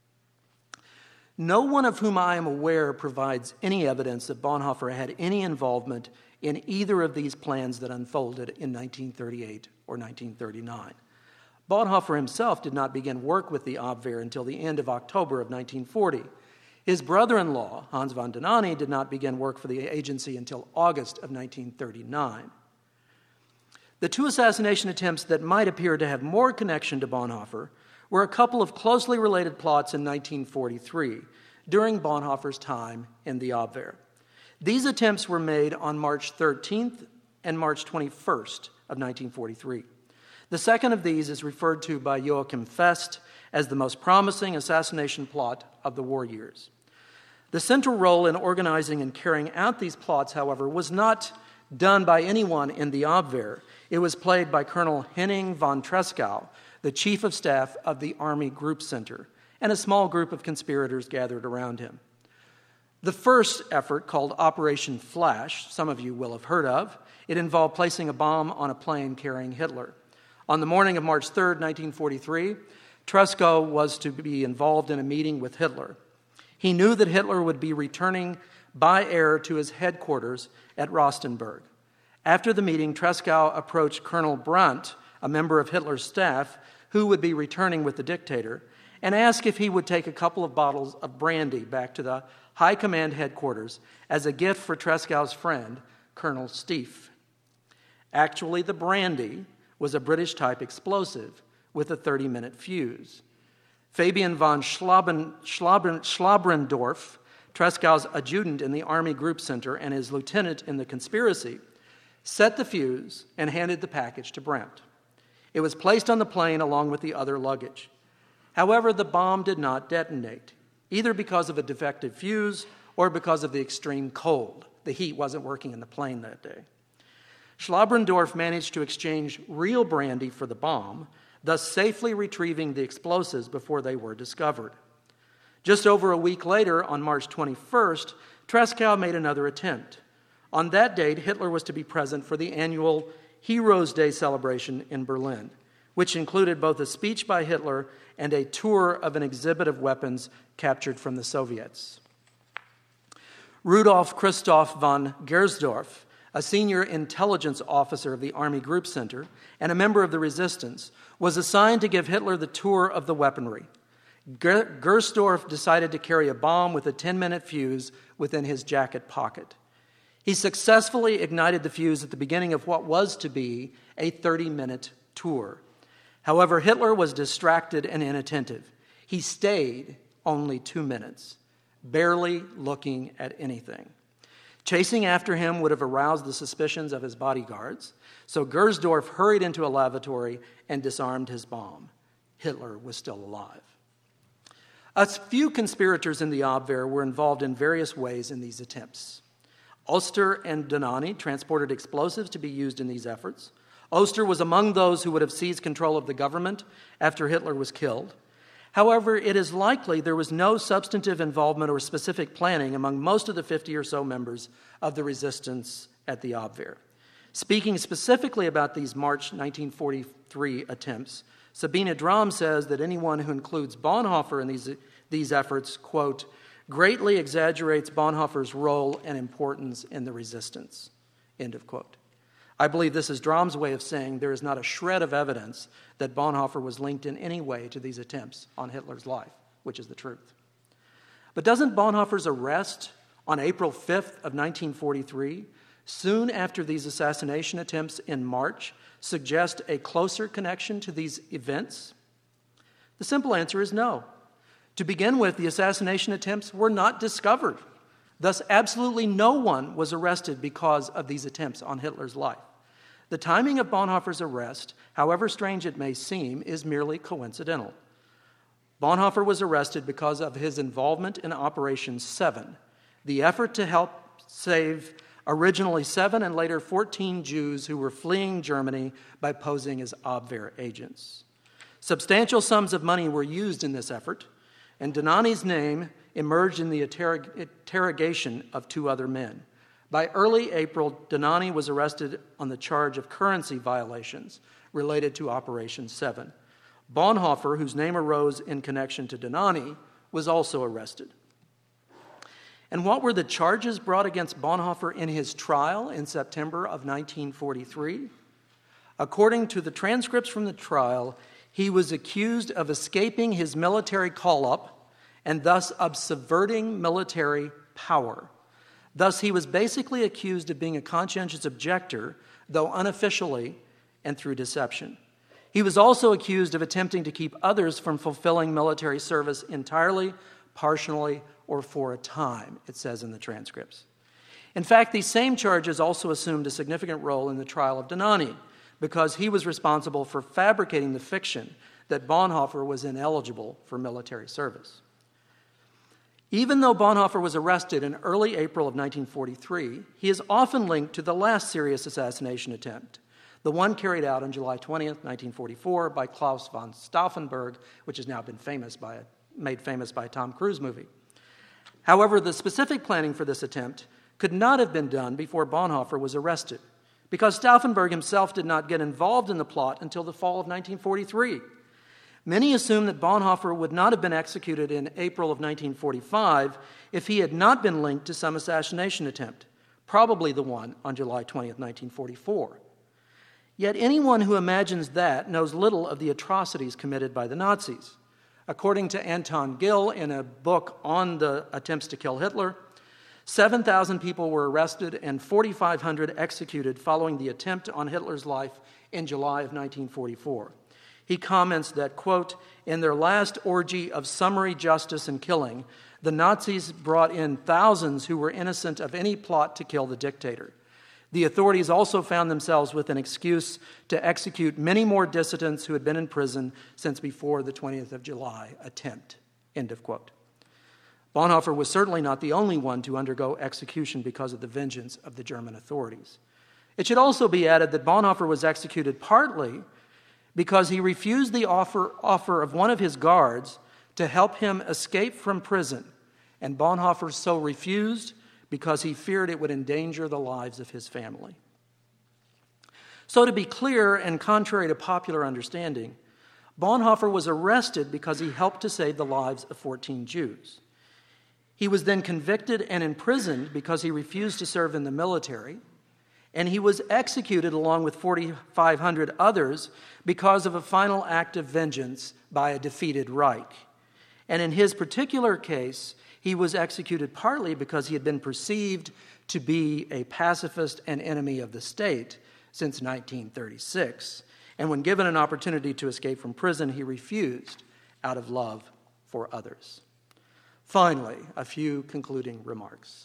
No one of whom I am aware provides any evidence that Bonhoeffer had any involvement in either of these plans that unfolded in nineteen thirty-eight or nineteen thirty-nine. Bonhoeffer himself did not begin work with the Abwehr until the end of October of nineteen forty. His brother-in-law, Hans von Dohnanyi, did not begin work for the agency until August of nineteen thirty-nine. The two assassination attempts that might appear to have more connection to Bonhoeffer were a couple of closely related plots in nineteen forty-three, during Bonhoeffer's time in the Abwehr. These attempts were made on March thirteenth and March twenty-first of nineteen forty-three. The second of these is referred to by Joachim Fest as the most promising assassination plot of the war years. The central role in organizing and carrying out these plots, however, was not done by anyone in the Abwehr. It was played by Colonel Henning von Tresckow, the chief of staff of the Army Group Center, and a small group of conspirators gathered around him. The first effort, called Operation Flash, some of you will have heard of, it involved placing a bomb on a plane carrying Hitler. On the morning of March third, nineteen forty-three, Tresckow was to be involved in a meeting with Hitler. He knew that Hitler would be returning by air to his headquarters at Rostenburg. After the meeting, Tresckow approached Colonel Brandt, a member of Hitler's staff, who would be returning with the dictator, and asked if he would take a couple of bottles of brandy back to the High Command headquarters as a gift for Tresckow's friend, Colonel Stieff. Actually, the brandy was a British-type explosive with a thirty-minute fuse. Fabian von Schlaben, Schlaben, Schlabrendorf, Trescow's adjutant in the Army Group Center and his lieutenant in the conspiracy, set the fuse and handed the package to Brandt. It was placed on the plane along with the other luggage. However, the bomb did not detonate, either because of a defective fuse or because of the extreme cold. The heat wasn't working in the plane that day. Schlabrendorf managed to exchange real brandy for the bomb, thus safely retrieving the explosives before they were discovered. Just over a week later, on March twenty-first, Trescow made another attempt. On that date, Hitler was to be present for the annual Heroes' Day celebration in Berlin, which included both a speech by Hitler and a tour of an exhibit of weapons captured from the Soviets. Rudolf Christoph von Gersdorf, a senior intelligence officer of the Army Group Center and a member of the resistance, was assigned to give Hitler the tour of the weaponry. Gersdorf decided to carry a bomb with a ten-minute fuse within his jacket pocket. He successfully ignited the fuse at the beginning of what was to be a thirty-minute tour. However, Hitler was distracted and inattentive. He stayed only two minutes, barely looking at anything. Chasing after him would have aroused the suspicions of his bodyguards, so Gersdorf hurried into a lavatory and disarmed his bomb. Hitler was still alive. A few conspirators in the Abwehr were involved in various ways in these attempts. Oster and Donani transported explosives to be used in these efforts. Oster was among those who would have seized control of the government after Hitler was killed. However, it is likely there was no substantive involvement or specific planning among most of the fifty or so members of the resistance at the Abwehr. Speaking specifically about these March nineteen forty-three attempts, Sabine Dram says that anyone who includes Bonhoeffer in these, these efforts, quote, greatly exaggerates Bonhoeffer's role and importance in the resistance, end of quote. I believe this is Dram's way of saying there is not a shred of evidence that Bonhoeffer was linked in any way to these attempts on Hitler's life, which is the truth. But doesn't Bonhoeffer's arrest on April fifth of nineteen forty-three, soon after these assassination attempts in March, suggest a closer connection to these events? The simple answer is no. To begin with, the assassination attempts were not discovered. Thus, absolutely no one was arrested because of these attempts on Hitler's life. The timing of Bonhoeffer's arrest, however strange it may seem, is merely coincidental. Bonhoeffer was arrested because of his involvement in Operation Seven, the effort to help save originally seven and later fourteen Jews who were fleeing Germany by posing as Abwehr agents. Substantial sums of money were used in this effort, and Donani's name emerged in the interrog- interrogation of two other men. By early April, Donani was arrested on the charge of currency violations related to Operation Seven. Bonhoeffer, whose name arose in connection to Donani, was also arrested. And what were the charges brought against Bonhoeffer in his trial in September of nineteen forty-three? According to the transcripts from the trial, he was accused of escaping his military call-up and thus of subverting military power. Thus, he was basically accused of being a conscientious objector, though unofficially and through deception. He was also accused of attempting to keep others from fulfilling military service entirely, partially, or for a time, it says in the transcripts. In fact, these same charges also assumed a significant role in the trial of Donani, because he was responsible for fabricating the fiction that Bonhoeffer was ineligible for military service. Even though Bonhoeffer was arrested in early April of nineteen forty-three, he is often linked to the last serious assassination attempt, the one carried out on July twentieth, nineteen forty-four by Klaus von Stauffenberg, which has now been famous by, made famous by a Tom Cruise movie. However, the specific planning for this attempt could not have been done before Bonhoeffer was arrested, because Stauffenberg himself did not get involved in the plot until the fall of nineteen forty-three. Many assume that Bonhoeffer would not have been executed in April of nineteen forty-five if he had not been linked to some assassination attempt, probably the one on July twentieth, nineteen forty-four. Yet anyone who imagines that knows little of the atrocities committed by the Nazis. According to Anton Gill in a book on the attempts to kill Hitler, seven thousand people were arrested and forty-five hundred executed following the attempt on Hitler's life in July of nineteen forty-four. he comments that, quote, in their last orgy of summary justice and killing, the Nazis brought in thousands who were innocent of any plot to kill the dictator. The authorities also found themselves with an excuse to execute many more dissidents who had been in prison since before the twentieth of July attempt, end of quote. Bonhoeffer was certainly not the only one to undergo execution because of the vengeance of the German authorities. It should also be added that Bonhoeffer was executed partly because he refused the offer, offer of one of his guards to help him escape from prison, and Bonhoeffer so refused because he feared it would endanger the lives of his family. So to be clear, and contrary to popular understanding, Bonhoeffer was arrested because he helped to save the lives of fourteen Jews. He was then convicted and imprisoned because he refused to serve in the military, and he was executed along with forty-five hundred others because of a final act of vengeance by a defeated Reich. And in his particular case, he was executed partly because he had been perceived to be a pacifist and enemy of the state since nineteen thirty-six. And when given an opportunity to escape from prison, he refused out of love for others. Finally, a few concluding remarks.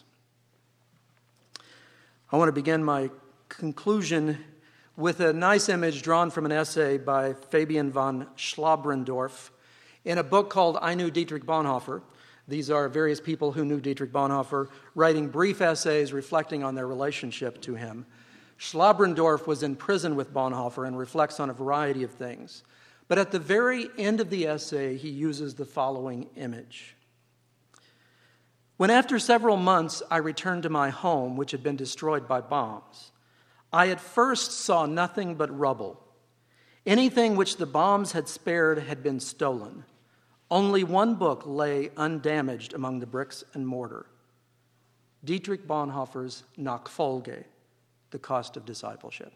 I want to begin my conclusion with a nice image drawn from an essay by Fabian von Schlabrendorf in a book called I Knew Dietrich Bonhoeffer. These are various people who knew Dietrich Bonhoeffer writing brief essays reflecting on their relationship to him. Schlabrendorf was in prison with Bonhoeffer and reflects on a variety of things. But at the very end of the essay, he uses the following image. When after several months I returned to my home, which had been destroyed by bombs, I at first saw nothing but rubble. Anything which the bombs had spared had been stolen. Only one book lay undamaged among the bricks and mortar. Dietrich Bonhoeffer's Nachfolge, The Cost of Discipleship.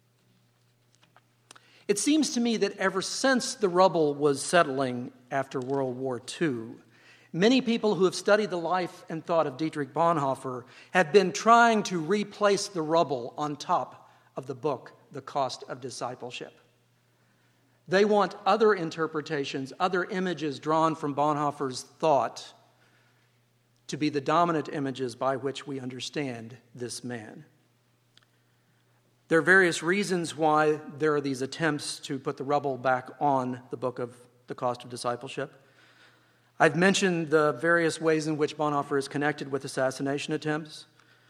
It seems to me that ever since the rubble was settling after World War Two, many people who have studied the life and thought of Dietrich Bonhoeffer have been trying to replace the rubble on top of the book, The Cost of Discipleship. They want other interpretations, other images drawn from Bonhoeffer's thought to be the dominant images by which we understand this man. There are various reasons why there are these attempts to put the rubble back on the book of The Cost of Discipleship. I've mentioned the various ways in which Bonhoeffer is connected with assassination attempts.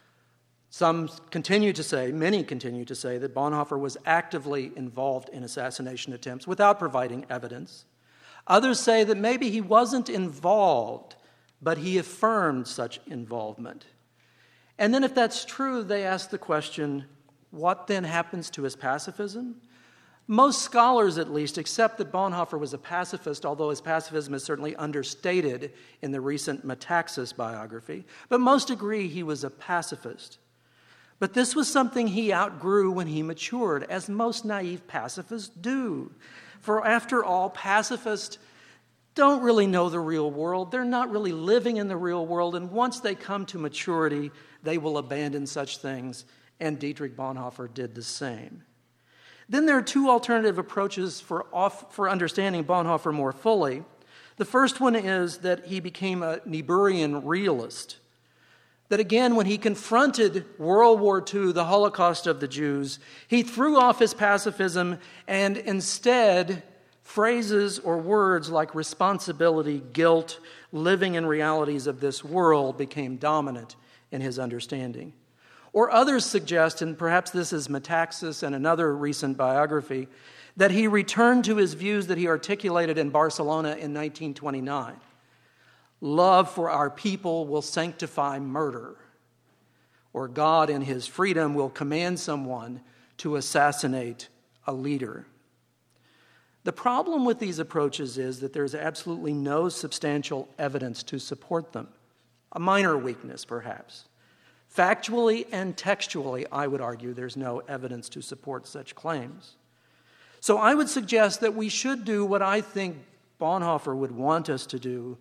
Some continue to say, many continue to say, that Bonhoeffer was actively involved in assassination attempts without providing evidence. Others say that maybe he wasn't involved, but he affirmed such involvement. And then if that's true, they ask the question, what then happens to his pacifism? Most scholars, at least, accept that Bonhoeffer was a pacifist, although his pacifism is certainly understated in the recent Metaxas biography. But most agree he was a pacifist. But this was something he outgrew when he matured, as most naive pacifists do. For after all, pacifists don't really know the real world. They're not really living in the real world. And once they come to maturity, they will abandon such things. And Dietrich Bonhoeffer did the same. Then there are two alternative approaches for, off, for understanding Bonhoeffer more fully. The first one is that he became a Niebuhrian realist. That again, when he confronted World War Two, the Holocaust of the Jews, he threw off his pacifism and instead phrases or words like responsibility, guilt, living in realities of this world became dominant in his understanding. Or others suggest, and perhaps this is Metaxas and another recent biography, that he returned to his views that he articulated in Barcelona in nineteen twenty-nine. Love for our people will sanctify murder, or God in his freedom will command someone to assassinate a leader. The problem with these approaches is that there's absolutely no substantial evidence to support them. A minor weakness, perhaps. Factually and textually, I would argue there's no evidence to support such claims. So I would suggest that we should do what I think Bonhoeffer would want us to do.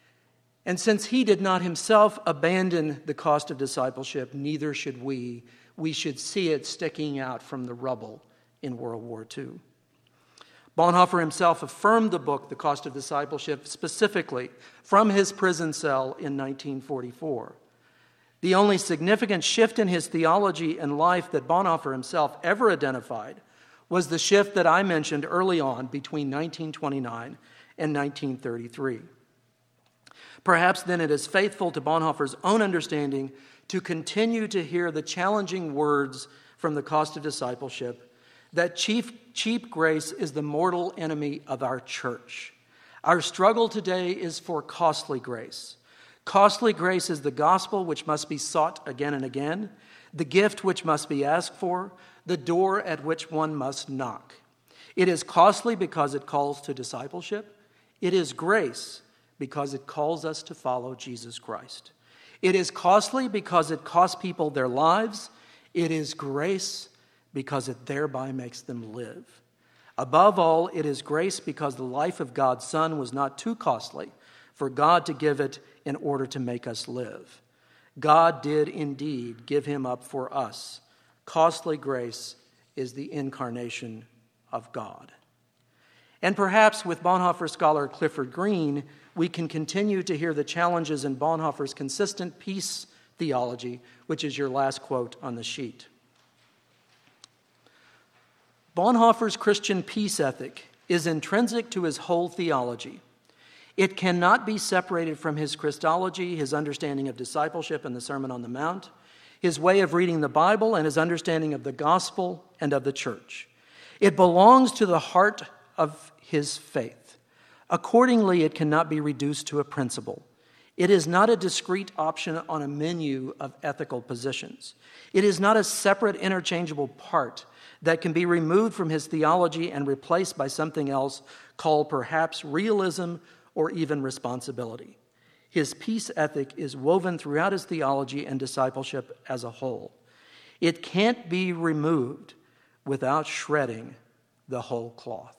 And since he did not himself abandon the cost of discipleship, neither should we. We should see it sticking out from the rubble in World War Two. Bonhoeffer himself affirmed the book, The Cost of Discipleship, specifically from his prison cell in nineteen forty-four. The only significant shift in his theology and life that Bonhoeffer himself ever identified was the shift that I mentioned early on between nineteen twenty-nine and nineteen thirty-three. Perhaps then it is faithful to Bonhoeffer's own understanding to continue to hear the challenging words from The Cost of Discipleship that cheap, cheap grace is the mortal enemy of our church. Our struggle today is for costly grace. Costly grace is the gospel which must be sought again and again, the gift which must be asked for, the door at which one must knock. It is costly because it calls to discipleship. It is grace because it calls us to follow Jesus Christ. It is costly because it costs people their lives. It is grace because it thereby makes them live. Above all, it is grace because the life of God's Son was not too costly for God to give it in order to make us live. God did indeed give him up for us. Costly grace is the incarnation of God. And perhaps with Bonhoeffer scholar Clifford Green, we can continue to hear the challenges in Bonhoeffer's consistent peace theology, which is your last quote on the sheet. Bonhoeffer's Christian peace ethic is intrinsic to his whole theology. It cannot be separated from his Christology, his understanding of discipleship and the Sermon on the Mount, his way of reading the Bible, and his understanding of the gospel and of the church. It belongs to the heart of his faith. Accordingly, it cannot be reduced to a principle. It is not a discrete option on a menu of ethical positions. It is not a separate interchangeable part that can be removed from his theology and replaced by something else called perhaps realism or even responsibility. His peace ethic is woven throughout his theology and discipleship as a whole. It can't be removed without shredding the whole cloth.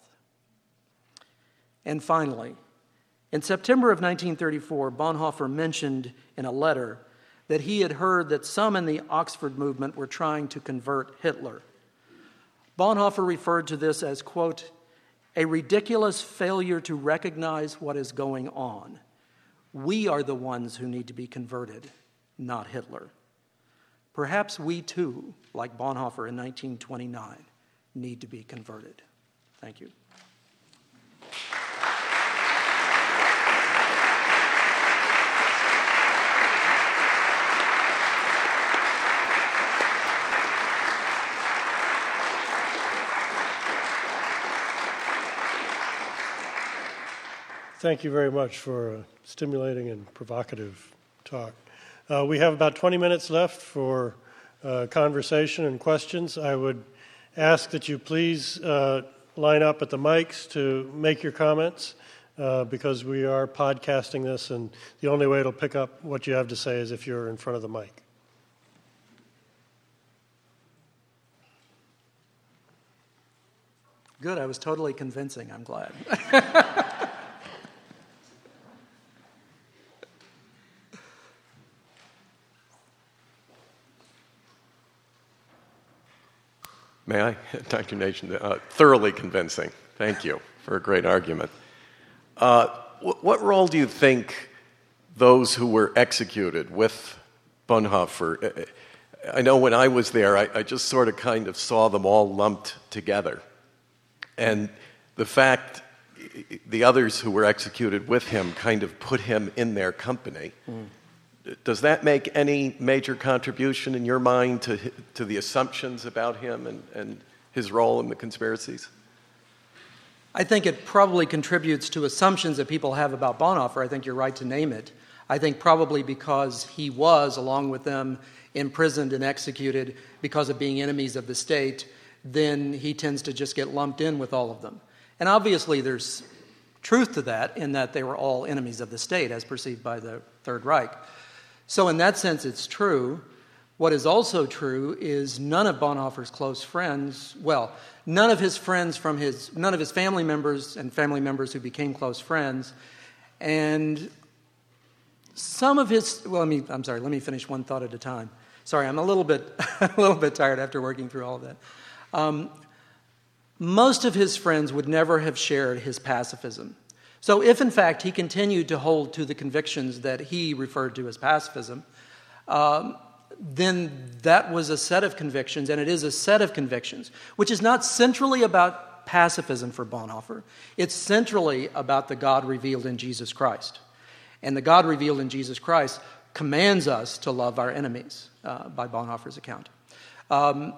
And finally, in September of nineteen thirty-four, Bonhoeffer mentioned in a letter that he had heard that some in the Oxford movement were trying to convert Hitler. Bonhoeffer referred to this as, quote, a ridiculous failure to recognize what is going on. We are the ones who need to be converted, not Hitler. Perhaps we too, like Bonhoeffer in nineteen twenty-nine, need to be converted. Thank you. Thank you very much for a stimulating and provocative talk. Uh, we have about twenty minutes left for uh, conversation and questions. I would ask that you please uh, line up at the mics to make your comments uh, because we are podcasting this, and the only way it'll pick up what you have to say is if you're in front of the mic. Good, I was totally convincing, I'm glad. May I? Doctor Nation, uh, thoroughly convincing. Thank you for a great argument. Uh, wh- what role do you think those who were executed with Bonhoeffer, I know when I was there, I, I just sort of kind of saw them all lumped together. And the fact the others who were executed with him kind of put him in their company. Mm. Does that make any major contribution in your mind to to the assumptions about him and, and his role in the conspiracies? I think it probably contributes to assumptions that people have about Bonhoeffer. I think you're right to name it. I think probably because he was, along with them, imprisoned and executed because of being enemies of the state, then he tends to just get lumped in with all of them. And obviously there's truth to that in that they were all enemies of the state as perceived by the Third Reich. So in that sense, it's true. What is also true is none of Bonhoeffer's close friends, well, none of his friends from his, none of his family members and family members who became close friends, and some of his, well, let me, I'm sorry, let me finish one thought at a time. Sorry, I'm a little bit, a little bit tired after working through all of that. Um, most of his friends would never have shared his pacifism. So if, in fact, he continued to hold to the convictions that he referred to as pacifism, um, then that was a set of convictions, and it is a set of convictions, which is not centrally about pacifism for Bonhoeffer. It's centrally about the God revealed in Jesus Christ. And the God revealed in Jesus Christ commands us to love our enemies, uh, by Bonhoeffer's account. Um,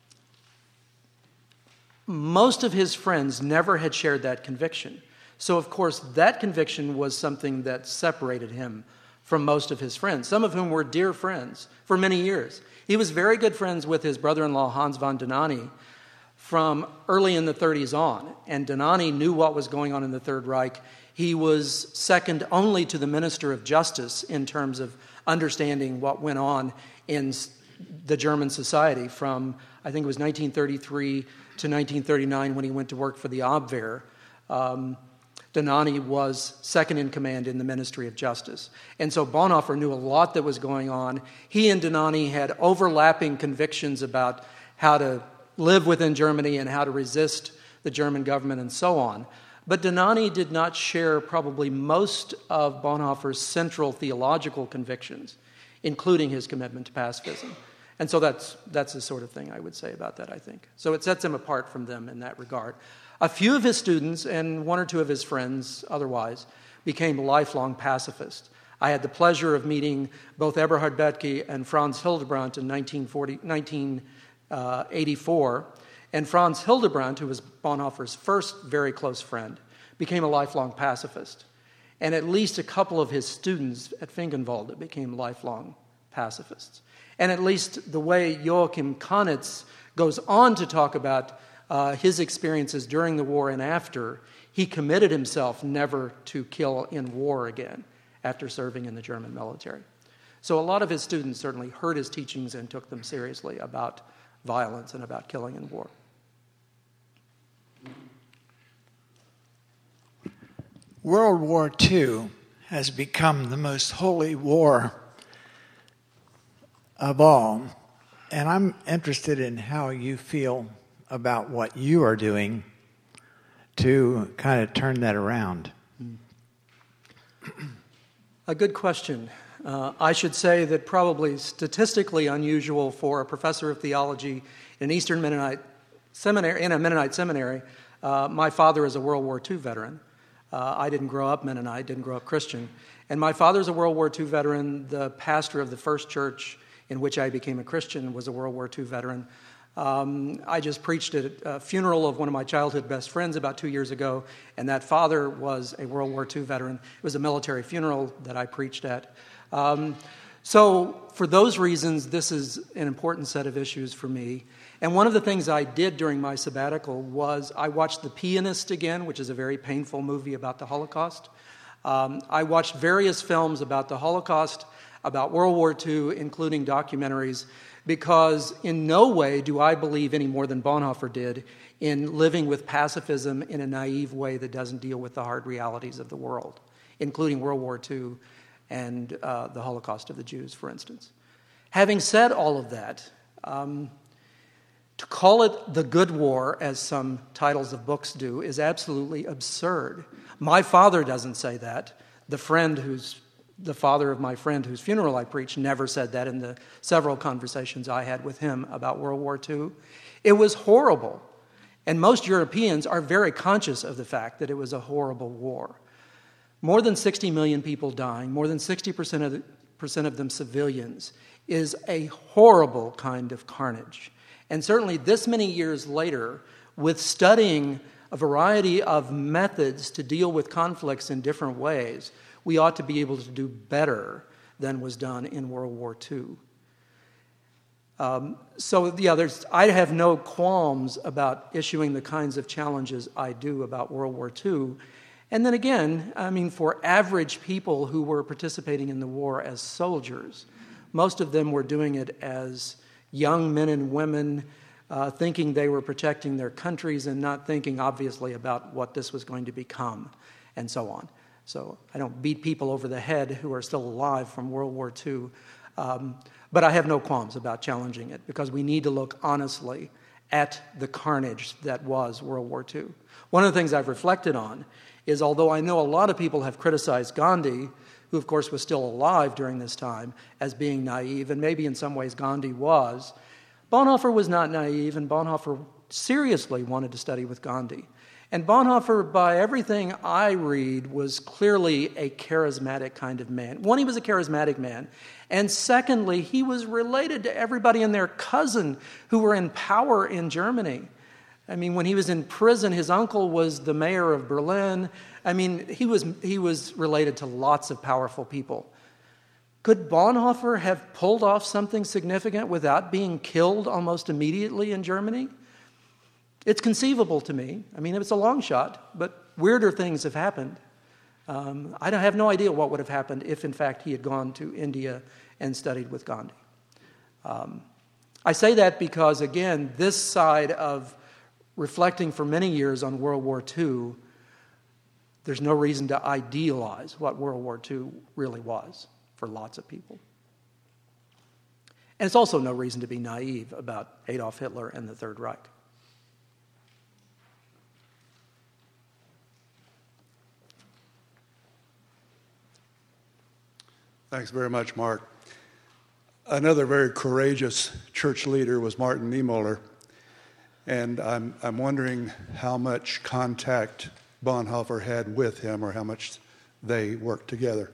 most of his friends never had shared that conviction. So, of course, that conviction was something that separated him from most of his friends, some of whom were dear friends for many years. He was very good friends with his brother-in-law, Hans von Dohnanyi, from early in the thirties on. And Dohnanyi knew what was going on in the Third Reich. He was second only to the Minister of Justice in terms of understanding what went on in the German society from, I think it was nineteen thirty-three to nineteen thirty-nine when he went to work for the Abwehr. Um, Dohnanyi was second in command in the Ministry of Justice. And so Bonhoeffer knew a lot that was going on. He and Dohnanyi had overlapping convictions about how to live within Germany and how to resist the German government and so on. But Dohnanyi did not share probably most of Bonhoeffer's central theological convictions, including his commitment to pacifism. And so that's, that's the sort of thing I would say about that, I think. So it sets him apart from them in that regard. A few of his students and one or two of his friends otherwise became lifelong pacifists. I had the pleasure of meeting both Eberhard Bethge and Franz Hildebrandt in nineteen eighty-four. And Franz Hildebrandt, who was Bonhoeffer's first very close friend, became a lifelong pacifist. And at least a couple of his students at Finkenwalde became lifelong pacifists. And at least the way Joachim Konitz goes on to talk about uh, his experiences during the war and after, he committed himself never to kill in war again after serving in the German military. So a lot of his students certainly heard his teachings and took them seriously about violence and about killing in war. World War Two has become the most holy war of all, and I'm interested in how you feel about what you are doing to kind of turn that around. A good question. Uh, I should say that probably statistically unusual for a professor of theology in an Eastern Mennonite seminary, in a Mennonite seminary. Uh, my father is a World War Two veteran. Uh, I didn't grow up Mennonite, didn't grow up Christian. And my father's a World War Two veteran. The pastor of the first church in which I became a Christian was a World War Two veteran. Um, I just preached at a funeral of one of my childhood best friends about two years ago, and that father was a World War Two veteran. It was a military funeral that I preached at. Um, so for those reasons, this is an important set of issues for me. And one of the things I did during my sabbatical was I watched The Pianist again, which is a very painful movie about the Holocaust. Um, I watched various films about the Holocaust, about World War Two, including documentaries, because in no way do I believe any more than Bonhoeffer did in living with pacifism in a naive way that doesn't deal with the hard realities of the world, including World War Two and uh, the Holocaust of the Jews, for instance. Having said all of that, um, to call it the good war, as some titles of books do, is absolutely absurd. My father doesn't say that. The friend who's the father of my friend whose funeral I preached never said that in the several conversations I had with him about World War Two. It was horrible. And most Europeans are very conscious of the fact that it was a horrible war. More than sixty million people dying, more than sixty percent of, the, percent of them civilians, is a horrible kind of carnage. And certainly this many years later, with studying a variety of methods to deal with conflicts in different ways, we ought to be able to do better than was done in World War Two. Um, so, yeah, there's, I have no qualms about issuing the kinds of challenges I do about World War Two. And then again, I mean, for average people who were participating in the war as soldiers, most of them were doing it as young men and women uh, thinking they were protecting their countries and not thinking, obviously, about what this was going to become, and so on. So I don't beat people over the head who are still alive from World War Two. Um, but I have no qualms about challenging it because we need to look honestly at the carnage that was World War Two. One of the things I've reflected on is, although I know a lot of people have criticized Gandhi, who of course was still alive during this time, as being naive, and maybe in some ways Gandhi was, Bonhoeffer was not naive, and Bonhoeffer seriously wanted to study with Gandhi. And Bonhoeffer, by everything I read, was clearly a charismatic kind of man. One, he was a charismatic man. And secondly, he was related to everybody and their cousin who were in power in Germany. I mean, when he was in prison, his uncle was the mayor of Berlin. I mean, he was, he was related to lots of powerful people. Could Bonhoeffer have pulled off something significant without being killed almost immediately in Germany? It's conceivable to me. I mean, it's a long shot, but weirder things have happened. Um, I don't have no idea what would have happened if, in fact, he had gone to India and studied with Gandhi. Um, I say that because, again, this side of reflecting for many years on World War Two, there's no reason to idealize what World War Two really was for lots of people. And it's also no reason to be naive about Adolf Hitler and the Third Reich. Thanks very much, Mark. Another very courageous church leader was Martin Niemöller, and I'm, I'm wondering how much contact Bonhoeffer had with him, or how much they worked together.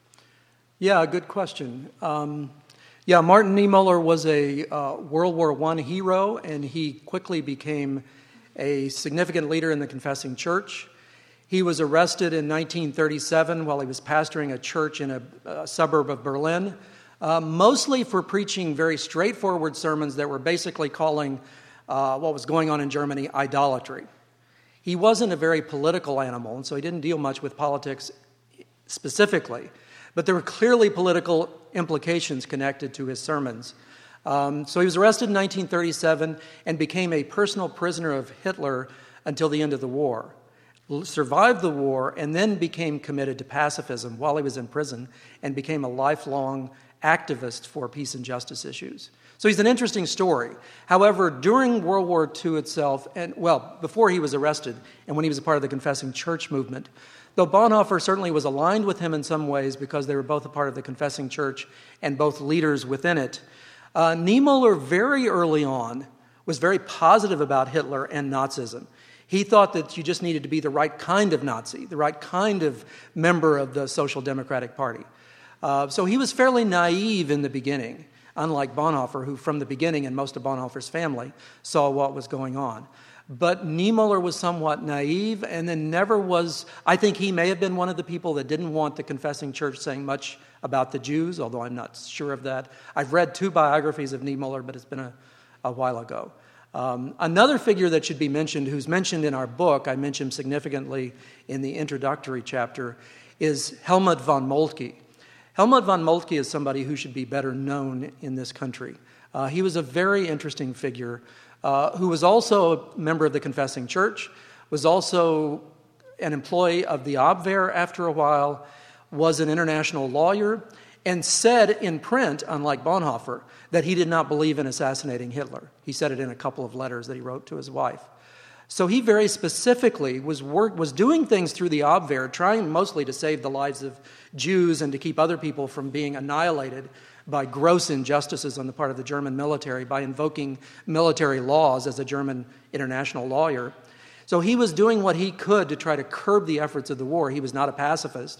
Yeah, good question. Um, yeah, Martin Niemöller was a uh, World War One hero, and he quickly became a significant leader in the Confessing Church. He was arrested in nineteen thirty-seven while he was pastoring a church in a, a suburb of Berlin, uh, mostly for preaching very straightforward sermons that were basically calling uh, what was going on in Germany idolatry. He wasn't a very political animal, and so he didn't deal much with politics specifically, but there were clearly political implications connected to his sermons. Um, so he was arrested in nineteen thirty-seven and became a personal prisoner of Hitler until the end of the war. Survived the war, and then became committed to pacifism while he was in prison, and became a lifelong activist for peace and justice issues. So he's an interesting story. However, during World War Two itself, and well, before he was arrested, and when he was a part of the Confessing Church movement, though Bonhoeffer certainly was aligned with him in some ways because they were both a part of the Confessing Church and both leaders within it, uh, Niemöller very early on was very positive about Hitler and Nazism. He thought that you just needed to be the right kind of Nazi, the right kind of member of the Social Democratic Party. Uh, so he was fairly naive in the beginning, unlike Bonhoeffer, who from the beginning, and most of Bonhoeffer's family, saw what was going on. But Niemöller was somewhat naive, and then never was, I think he may have been one of the people that didn't want the Confessing Church saying much about the Jews, although I'm not sure of that. I've read two biographies of Niemöller, but it's been a, a while ago. Um, another figure that should be mentioned, who's mentioned in our book, I mentioned significantly in the introductory chapter, is Helmut von Moltke. Helmut von Moltke is somebody who should be better known in this country. Uh, he was a very interesting figure uh, who was also a member of the Confessing Church, was also an employee of the Abwehr after a while, was an international lawyer, and said in print, unlike Bonhoeffer, that he did not believe in assassinating Hitler. He said it in a couple of letters that he wrote to his wife. So he very specifically was work, was doing things through the Abwehr, trying mostly to save the lives of Jews and to keep other people from being annihilated by gross injustices on the part of the German military, by invoking military laws as a German international lawyer. So he was doing what he could to try to curb the efforts of the war. He was not a pacifist.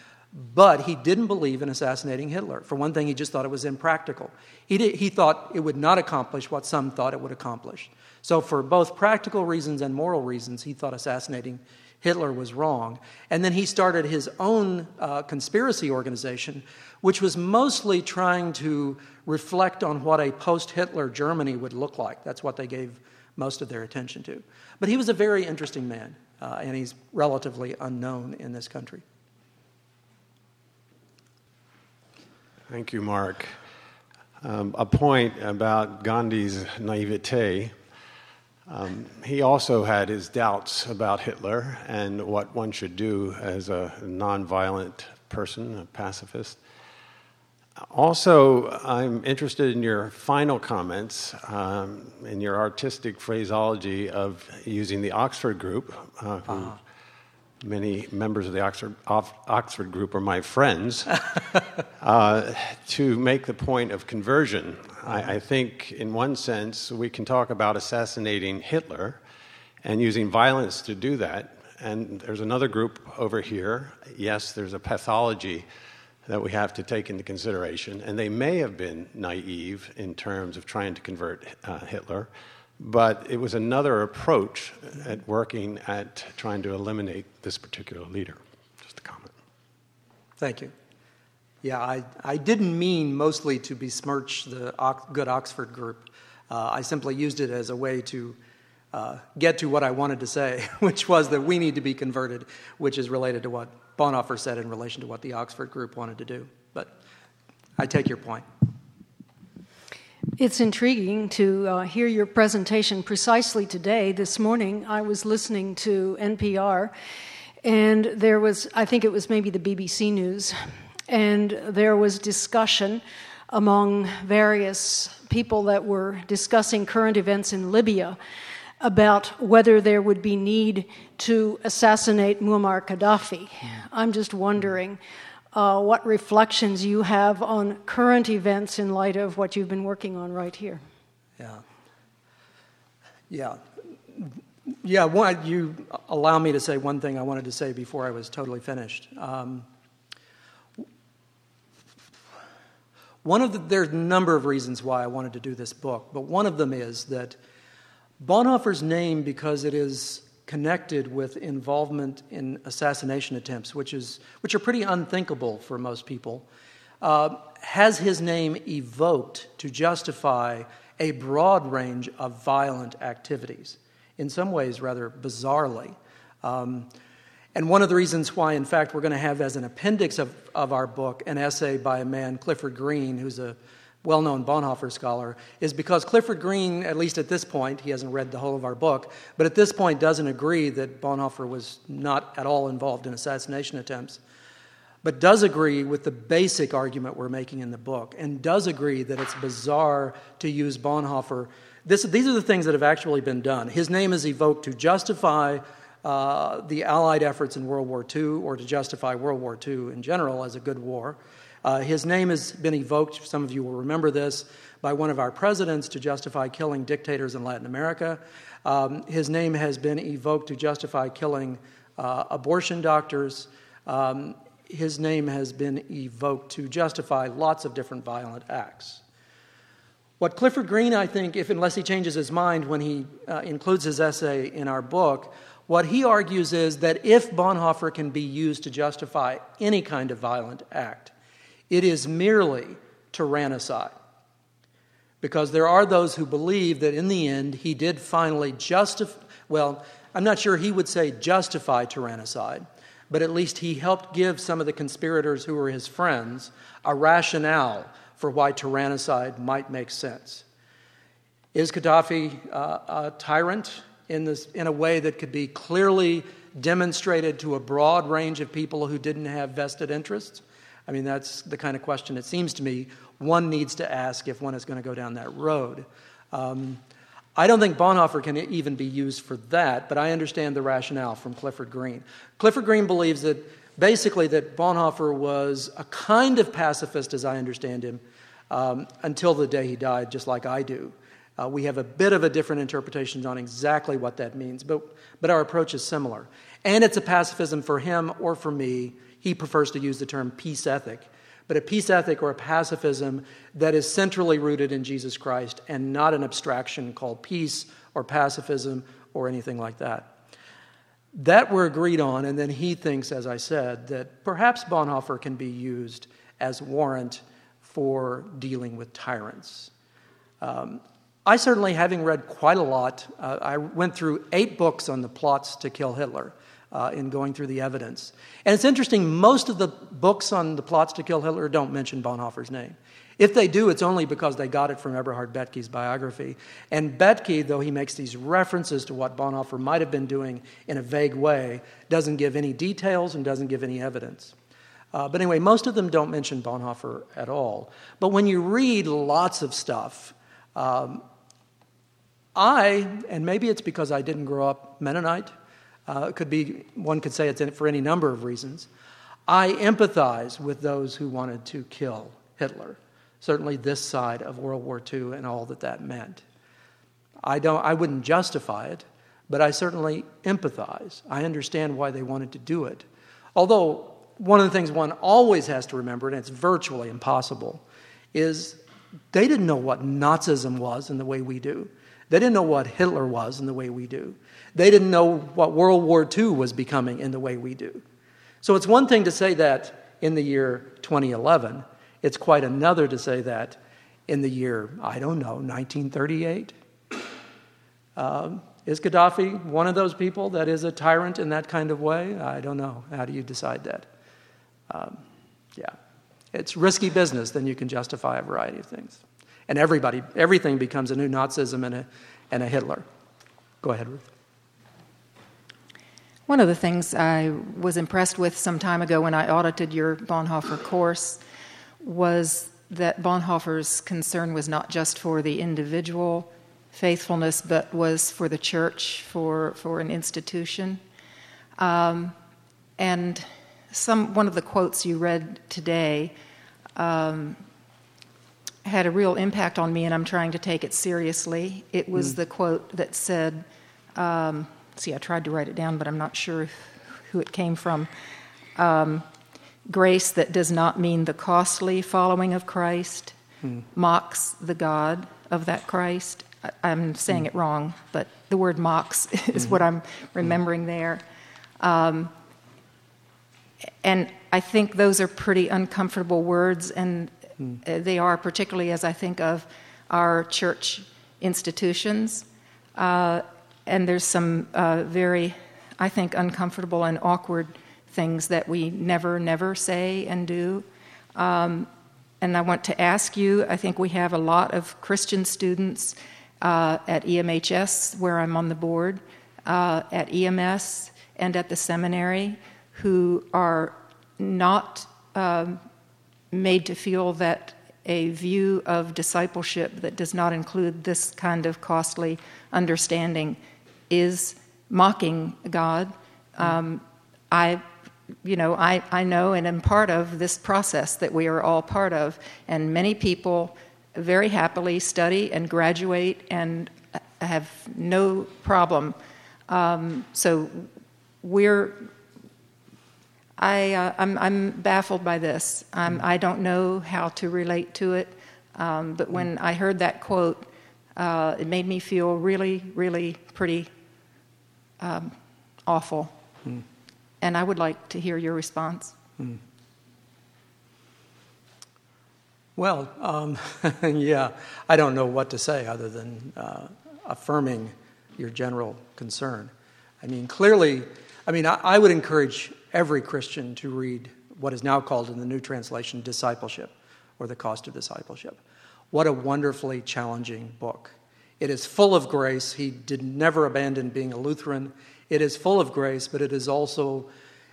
But he didn't believe in assassinating Hitler. For one thing, he just thought it was impractical. He, did, he thought it would not accomplish what some thought it would accomplish. So for both practical reasons and moral reasons, he thought assassinating Hitler was wrong. And then he started his own uh, conspiracy organization, which was mostly trying to reflect on what a post-Hitler Germany would look like. That's what they gave most of their attention to. But he was a very interesting man, uh, and he's relatively unknown in this country. Thank you, Mark. Um, a point about Gandhi's naivete. Um, he also had his doubts about Hitler and what one should do as a nonviolent person, a pacifist. Also, I'm interested in your final comments, um, in your artistic phraseology of using the Oxford group, uh, who uh-huh. many members of the Oxford, Oxford group are my friends, uh, to make the point of conversion. I, I think, in one sense, we can talk about assassinating Hitler and using violence to do that. And there's another group over here. Yes, there's a pathology that we have to take into consideration. And they may have been naive in terms of trying to convert uh, Hitler, but it was another approach at working at trying to eliminate this particular leader. Just a comment. Thank you. Yeah, I, I didn't mean mostly to besmirch the Ox- good Oxford group. Uh, I simply used it as a way to uh, get to what I wanted to say, which was that we need to be converted, which is related to what Bonhoeffer said in relation to what the Oxford group wanted to do. But I take your point. It's intriguing to uh, hear your presentation precisely today. This morning, I was listening to N P R, and there was, I think it was maybe the B B C News, and there was discussion among various people that were discussing current events in Libya about whether there would be need to assassinate Muammar Gaddafi. I'm just wondering uh, what reflections you have on current events in light of what you've been working on right here. Yeah. Yeah. Yeah, one, you allow me to say one thing I wanted to say before I was totally finished. Um, one of the, there's a number of reasons why I wanted to do this book, but one of them is that Bonhoeffer's name, because it is connected with involvement in assassination attempts, which is which are pretty unthinkable for most people, uh, has his name evoked to justify a broad range of violent activities, in some ways rather bizarrely. Um, and one of the reasons why, in fact, we're going to have as an appendix of, of our book an essay by a man, Clifford Green, who's a well-known Bonhoeffer scholar, is because Clifford Green, at least at this point, he hasn't read the whole of our book, but at this point doesn't agree that Bonhoeffer was not at all involved in assassination attempts, but does agree with the basic argument we're making in the book, and does agree that it's bizarre to use Bonhoeffer. This, these are the things that have actually been done. His name is evoked to justify uh, the Allied efforts in World War Two, or to justify World War Two in general as a good war. Uh, his name has been evoked, some of you will remember this, by one of our presidents to justify killing dictators in Latin America. Um, his name has been evoked to justify killing uh, abortion doctors. Um, his name has been evoked to justify lots of different violent acts. What Clifford Green, I think, if unless he changes his mind when he uh, includes his essay in our book, what he argues is that if Bonhoeffer can be used to justify any kind of violent act, it is merely tyrannicide. Because there are those who believe that in the end he did finally justify, well, I'm not sure he would say justify tyrannicide, but at least he helped give some of the conspirators who were his friends a rationale for why tyrannicide might make sense. Is Gaddafi uh, a tyrant in, this, in a way that could be clearly demonstrated to a broad range of people who didn't have vested interests? I mean, that's the kind of question, it seems to me, one needs to ask if one is going to go down that road. Um, I don't think Bonhoeffer can even be used for that, but I understand the rationale from Clifford Green. Clifford Green believes that basically that Bonhoeffer was a kind of pacifist, as I understand him, um, until the day he died, just like I do. Uh, we have a bit of a different interpretation on exactly what that means, but, but our approach is similar. And it's a pacifism for him or for me. He prefers to use the term peace ethic, but a peace ethic or a pacifism that is centrally rooted in Jesus Christ and not an abstraction called peace or pacifism or anything like that. That we're agreed on, and then he thinks, as I said, that perhaps Bonhoeffer can be used as warrant for dealing with tyrants. Um, I certainly, having read quite a lot, uh, I went through eight books on the plots to kill Hitler. Uh, in going through the evidence. And it's interesting, most of the books on the plots to kill Hitler don't mention Bonhoeffer's name. If they do, it's only because they got it from Eberhard Bethge's biography. And Bethge, though he makes these references to what Bonhoeffer might have been doing in a vague way, doesn't give any details and doesn't give any evidence. Uh, but anyway, most of them don't mention Bonhoeffer at all. But when you read lots of stuff, um, I, and maybe it's because I didn't grow up Mennonite, uh, it could be, one could say it's in it for any number of reasons, I empathize with those who wanted to kill Hitler, certainly this side of World War Two and all that that meant. I don't, I wouldn't justify it, but I certainly empathize. I understand why they wanted to do it. Although, one of the things one always has to remember, and it's virtually impossible, is they didn't know what Nazism was in the way we do. They didn't know what Hitler was in the way we do. They didn't know what World War Two was becoming in the way we do. So it's one thing to say that in the year twenty eleven. It's quite another to say that in the year, I don't know, nineteen thirty-eight. Um, is Gaddafi one of those people that is a tyrant in that kind of way? I don't know. How do you decide that? Um, yeah, it's risky business. Then you can justify a variety of things, and everybody, everything becomes a new Nazism and a and a Hitler. Go ahead, Ruth. One of the things I was impressed with some time ago when I audited your Bonhoeffer course was that Bonhoeffer's concern was not just for the individual faithfulness, but was for the church, for for an institution, um, and. Some, one of the quotes you read today um, had a real impact on me, and I'm trying to take it seriously. It was mm. the quote that said, um, see, I tried to write it down, but I'm not sure who it came from. Um, Grace that does not mean the costly following of Christ mm. mocks the God of that Christ. I, I'm saying mm. it wrong, but the word mocks is mm. what I'm remembering mm. there. Um, And I think those are pretty uncomfortable words, and mm. they are, particularly as I think of our church institutions. Uh, and there's some uh, very, I think, uncomfortable and awkward things that we never, never say and do. Um, and I want to ask you, I think we have a lot of Christian students uh, at E M H S, where I'm on the board, uh, at E M S, and at the seminary, who are not um, made to feel that a view of discipleship that does not include this kind of costly understanding is mocking God. Um, I, you know, I, I know and am part of this process that we are all part of, and many people very happily study and graduate and have no problem. Um, so we're I, uh, I'm, I'm baffled by this. Um, I don't know how to relate to it, um, but when I heard that quote, uh, it made me feel really, really pretty um, awful. Mm. And I would like to hear your response. Mm. Well, um, yeah, I don't know what to say other than uh, affirming your general concern. I mean, clearly, I mean, I, I would encourage every Christian to read what is now called in the New Translation Discipleship, or The Cost of Discipleship. What a wonderfully challenging book. It is full of grace. He did never abandon being a Lutheran. It is full of grace, but it is also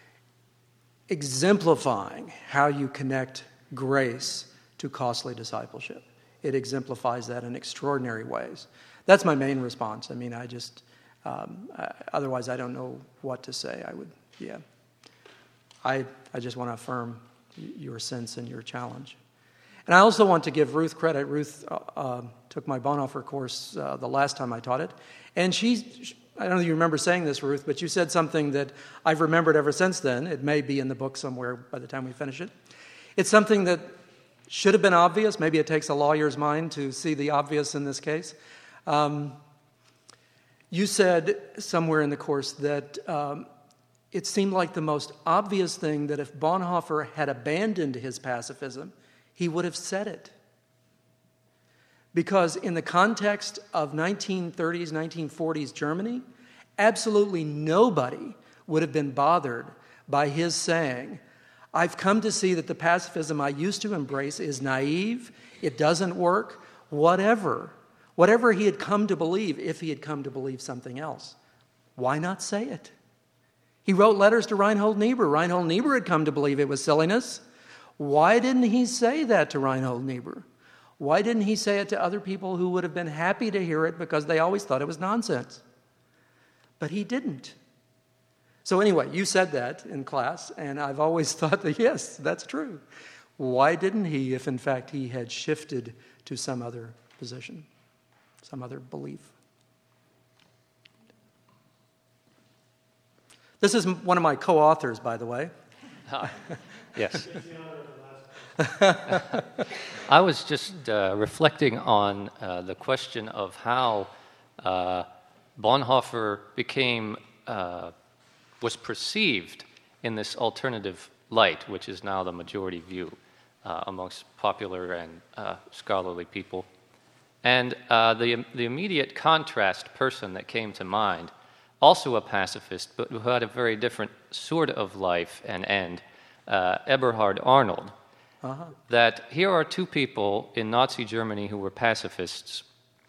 exemplifying how you connect grace to costly discipleship. It exemplifies that in extraordinary ways. That's my main response. I mean, I just, um, I, otherwise I don't know what to say. I would, yeah. I, I just want to affirm your sense and your challenge. And I also want to give Ruth credit. Ruth uh, uh, took my Bonhoeffer course uh, the last time I taught it. And she, I don't know if you remember saying this, Ruth, but you said something that I've remembered ever since then. It may be in the book somewhere by the time we finish it. It's something that should have been obvious. Maybe it takes a lawyer's mind to see the obvious in this case. Um, you said somewhere in the course that um, it seemed like the most obvious thing that if Bonhoeffer had abandoned his pacifism, he would have said it. Because in the context of nineteen thirties, nineteen forties Germany, absolutely nobody would have been bothered by his saying, I've come to see that the pacifism I used to embrace is naive, it doesn't work, whatever. Whatever he had come to believe, if he had come to believe something else. Why not say it? He wrote letters to Reinhold Niebuhr. Reinhold Niebuhr had come to believe it was silliness. Why didn't he say that to Reinhold Niebuhr? Why didn't he say it to other people who would have been happy to hear it because they always thought it was nonsense? But he didn't. So anyway, you said that in class, and I've always thought that, yes, that's true. Why didn't he, if in fact he had shifted to some other position, some other belief? This is one of my co-authors, by the way. Yes. I was just uh, reflecting on uh, the question of how uh, Bonhoeffer became, uh, was perceived in this alternative light, which is now the majority view uh, amongst popular and uh, scholarly people. And uh, the, the immediate contrast person that came to mind, also a pacifist, but who had a very different sort of life and end, uh, Eberhard Arnold. Uh-huh. That here are two people in Nazi Germany who were pacifists.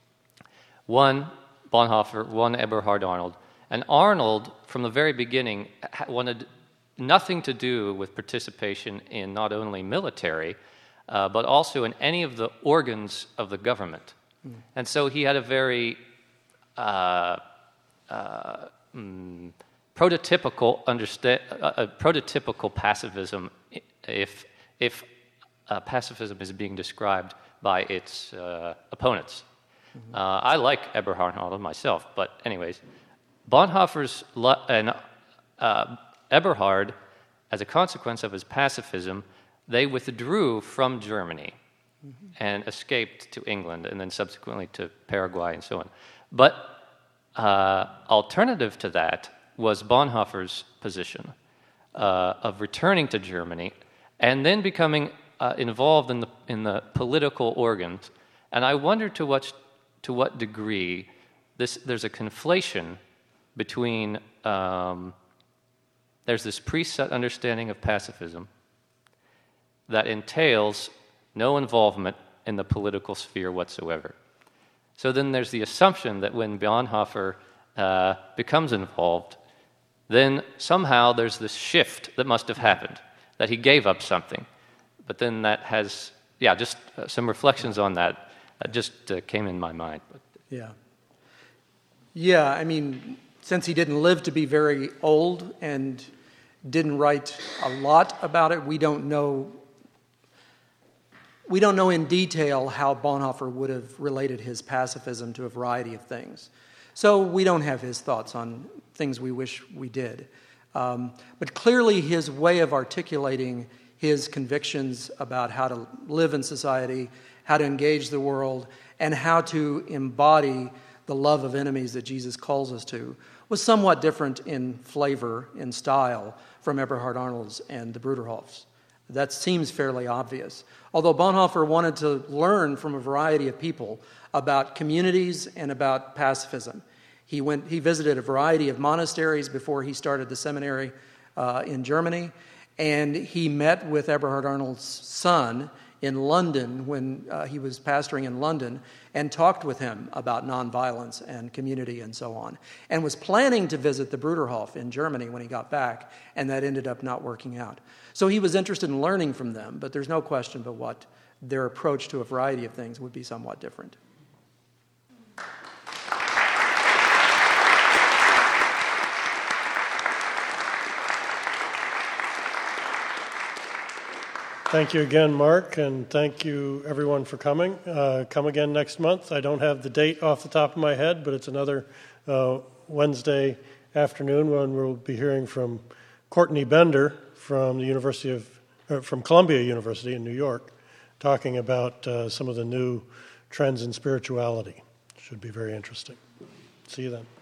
One, Bonhoeffer, one, Eberhard Arnold. And Arnold, from the very beginning, wanted nothing to do with participation in not only military, uh, but also in any of the organs of the government. Mm. And so he had a very uh, uh, mm, prototypical understa- uh, uh, prototypical pacifism, if if uh, pacifism is being described by its uh, opponents. Mm-hmm. Uh, I like Eberhard Arnold myself, but anyways, Bonhoeffer's lo- and uh, Eberhard, as a consequence of his pacifism, they withdrew from Germany mm-hmm. and escaped to England and then subsequently to Paraguay and so on. But uh, alternative to that was Bonhoeffer's position uh, of returning to Germany and then becoming uh, involved in the in the political organs. And I wonder to what to what degree this there's a conflation between um, there's this preset understanding of pacifism that entails no involvement in the political sphere whatsoever. So then there's the assumption that when Bonhoeffer uh, becomes involved, then somehow there's this shift that must have happened, that he gave up something. But then that has, yeah, just uh, some reflections on that that just uh, came in my mind. But, yeah. Yeah, I mean, since he didn't live to be very old and didn't write a lot about it, we don't know we don't know in detail how Bonhoeffer would have related his pacifism to a variety of things. So we don't have his thoughts on things we wish we did. Um, but clearly his way of articulating his convictions about how to live in society, how to engage the world, and how to embody the love of enemies that Jesus calls us to was somewhat different in flavor, in style, from Eberhard Arnold's and the Bruderhof's. That seems fairly obvious. Although Bonhoeffer wanted to learn from a variety of people about communities and about pacifism. He went. He visited a variety of monasteries before he started the seminary uh, in Germany, and he met with Eberhard Arnold's son in London when uh, he was pastoring in London and talked with him about nonviolence and community and so on, and was planning to visit the Bruderhof in Germany when he got back, and that ended up not working out. So he was interested in learning from them, but there's no question but what their approach to a variety of things would be somewhat different. Thank you again, Mark, and thank you, everyone, for coming. Uh, come again next month. I don't have the date off the top of my head, but it's another uh, Wednesday afternoon when we'll be hearing from Courtney Bender from the University of, uh, from Columbia University in New York, talking about uh, some of the new trends in spirituality. Should be very interesting. See you then.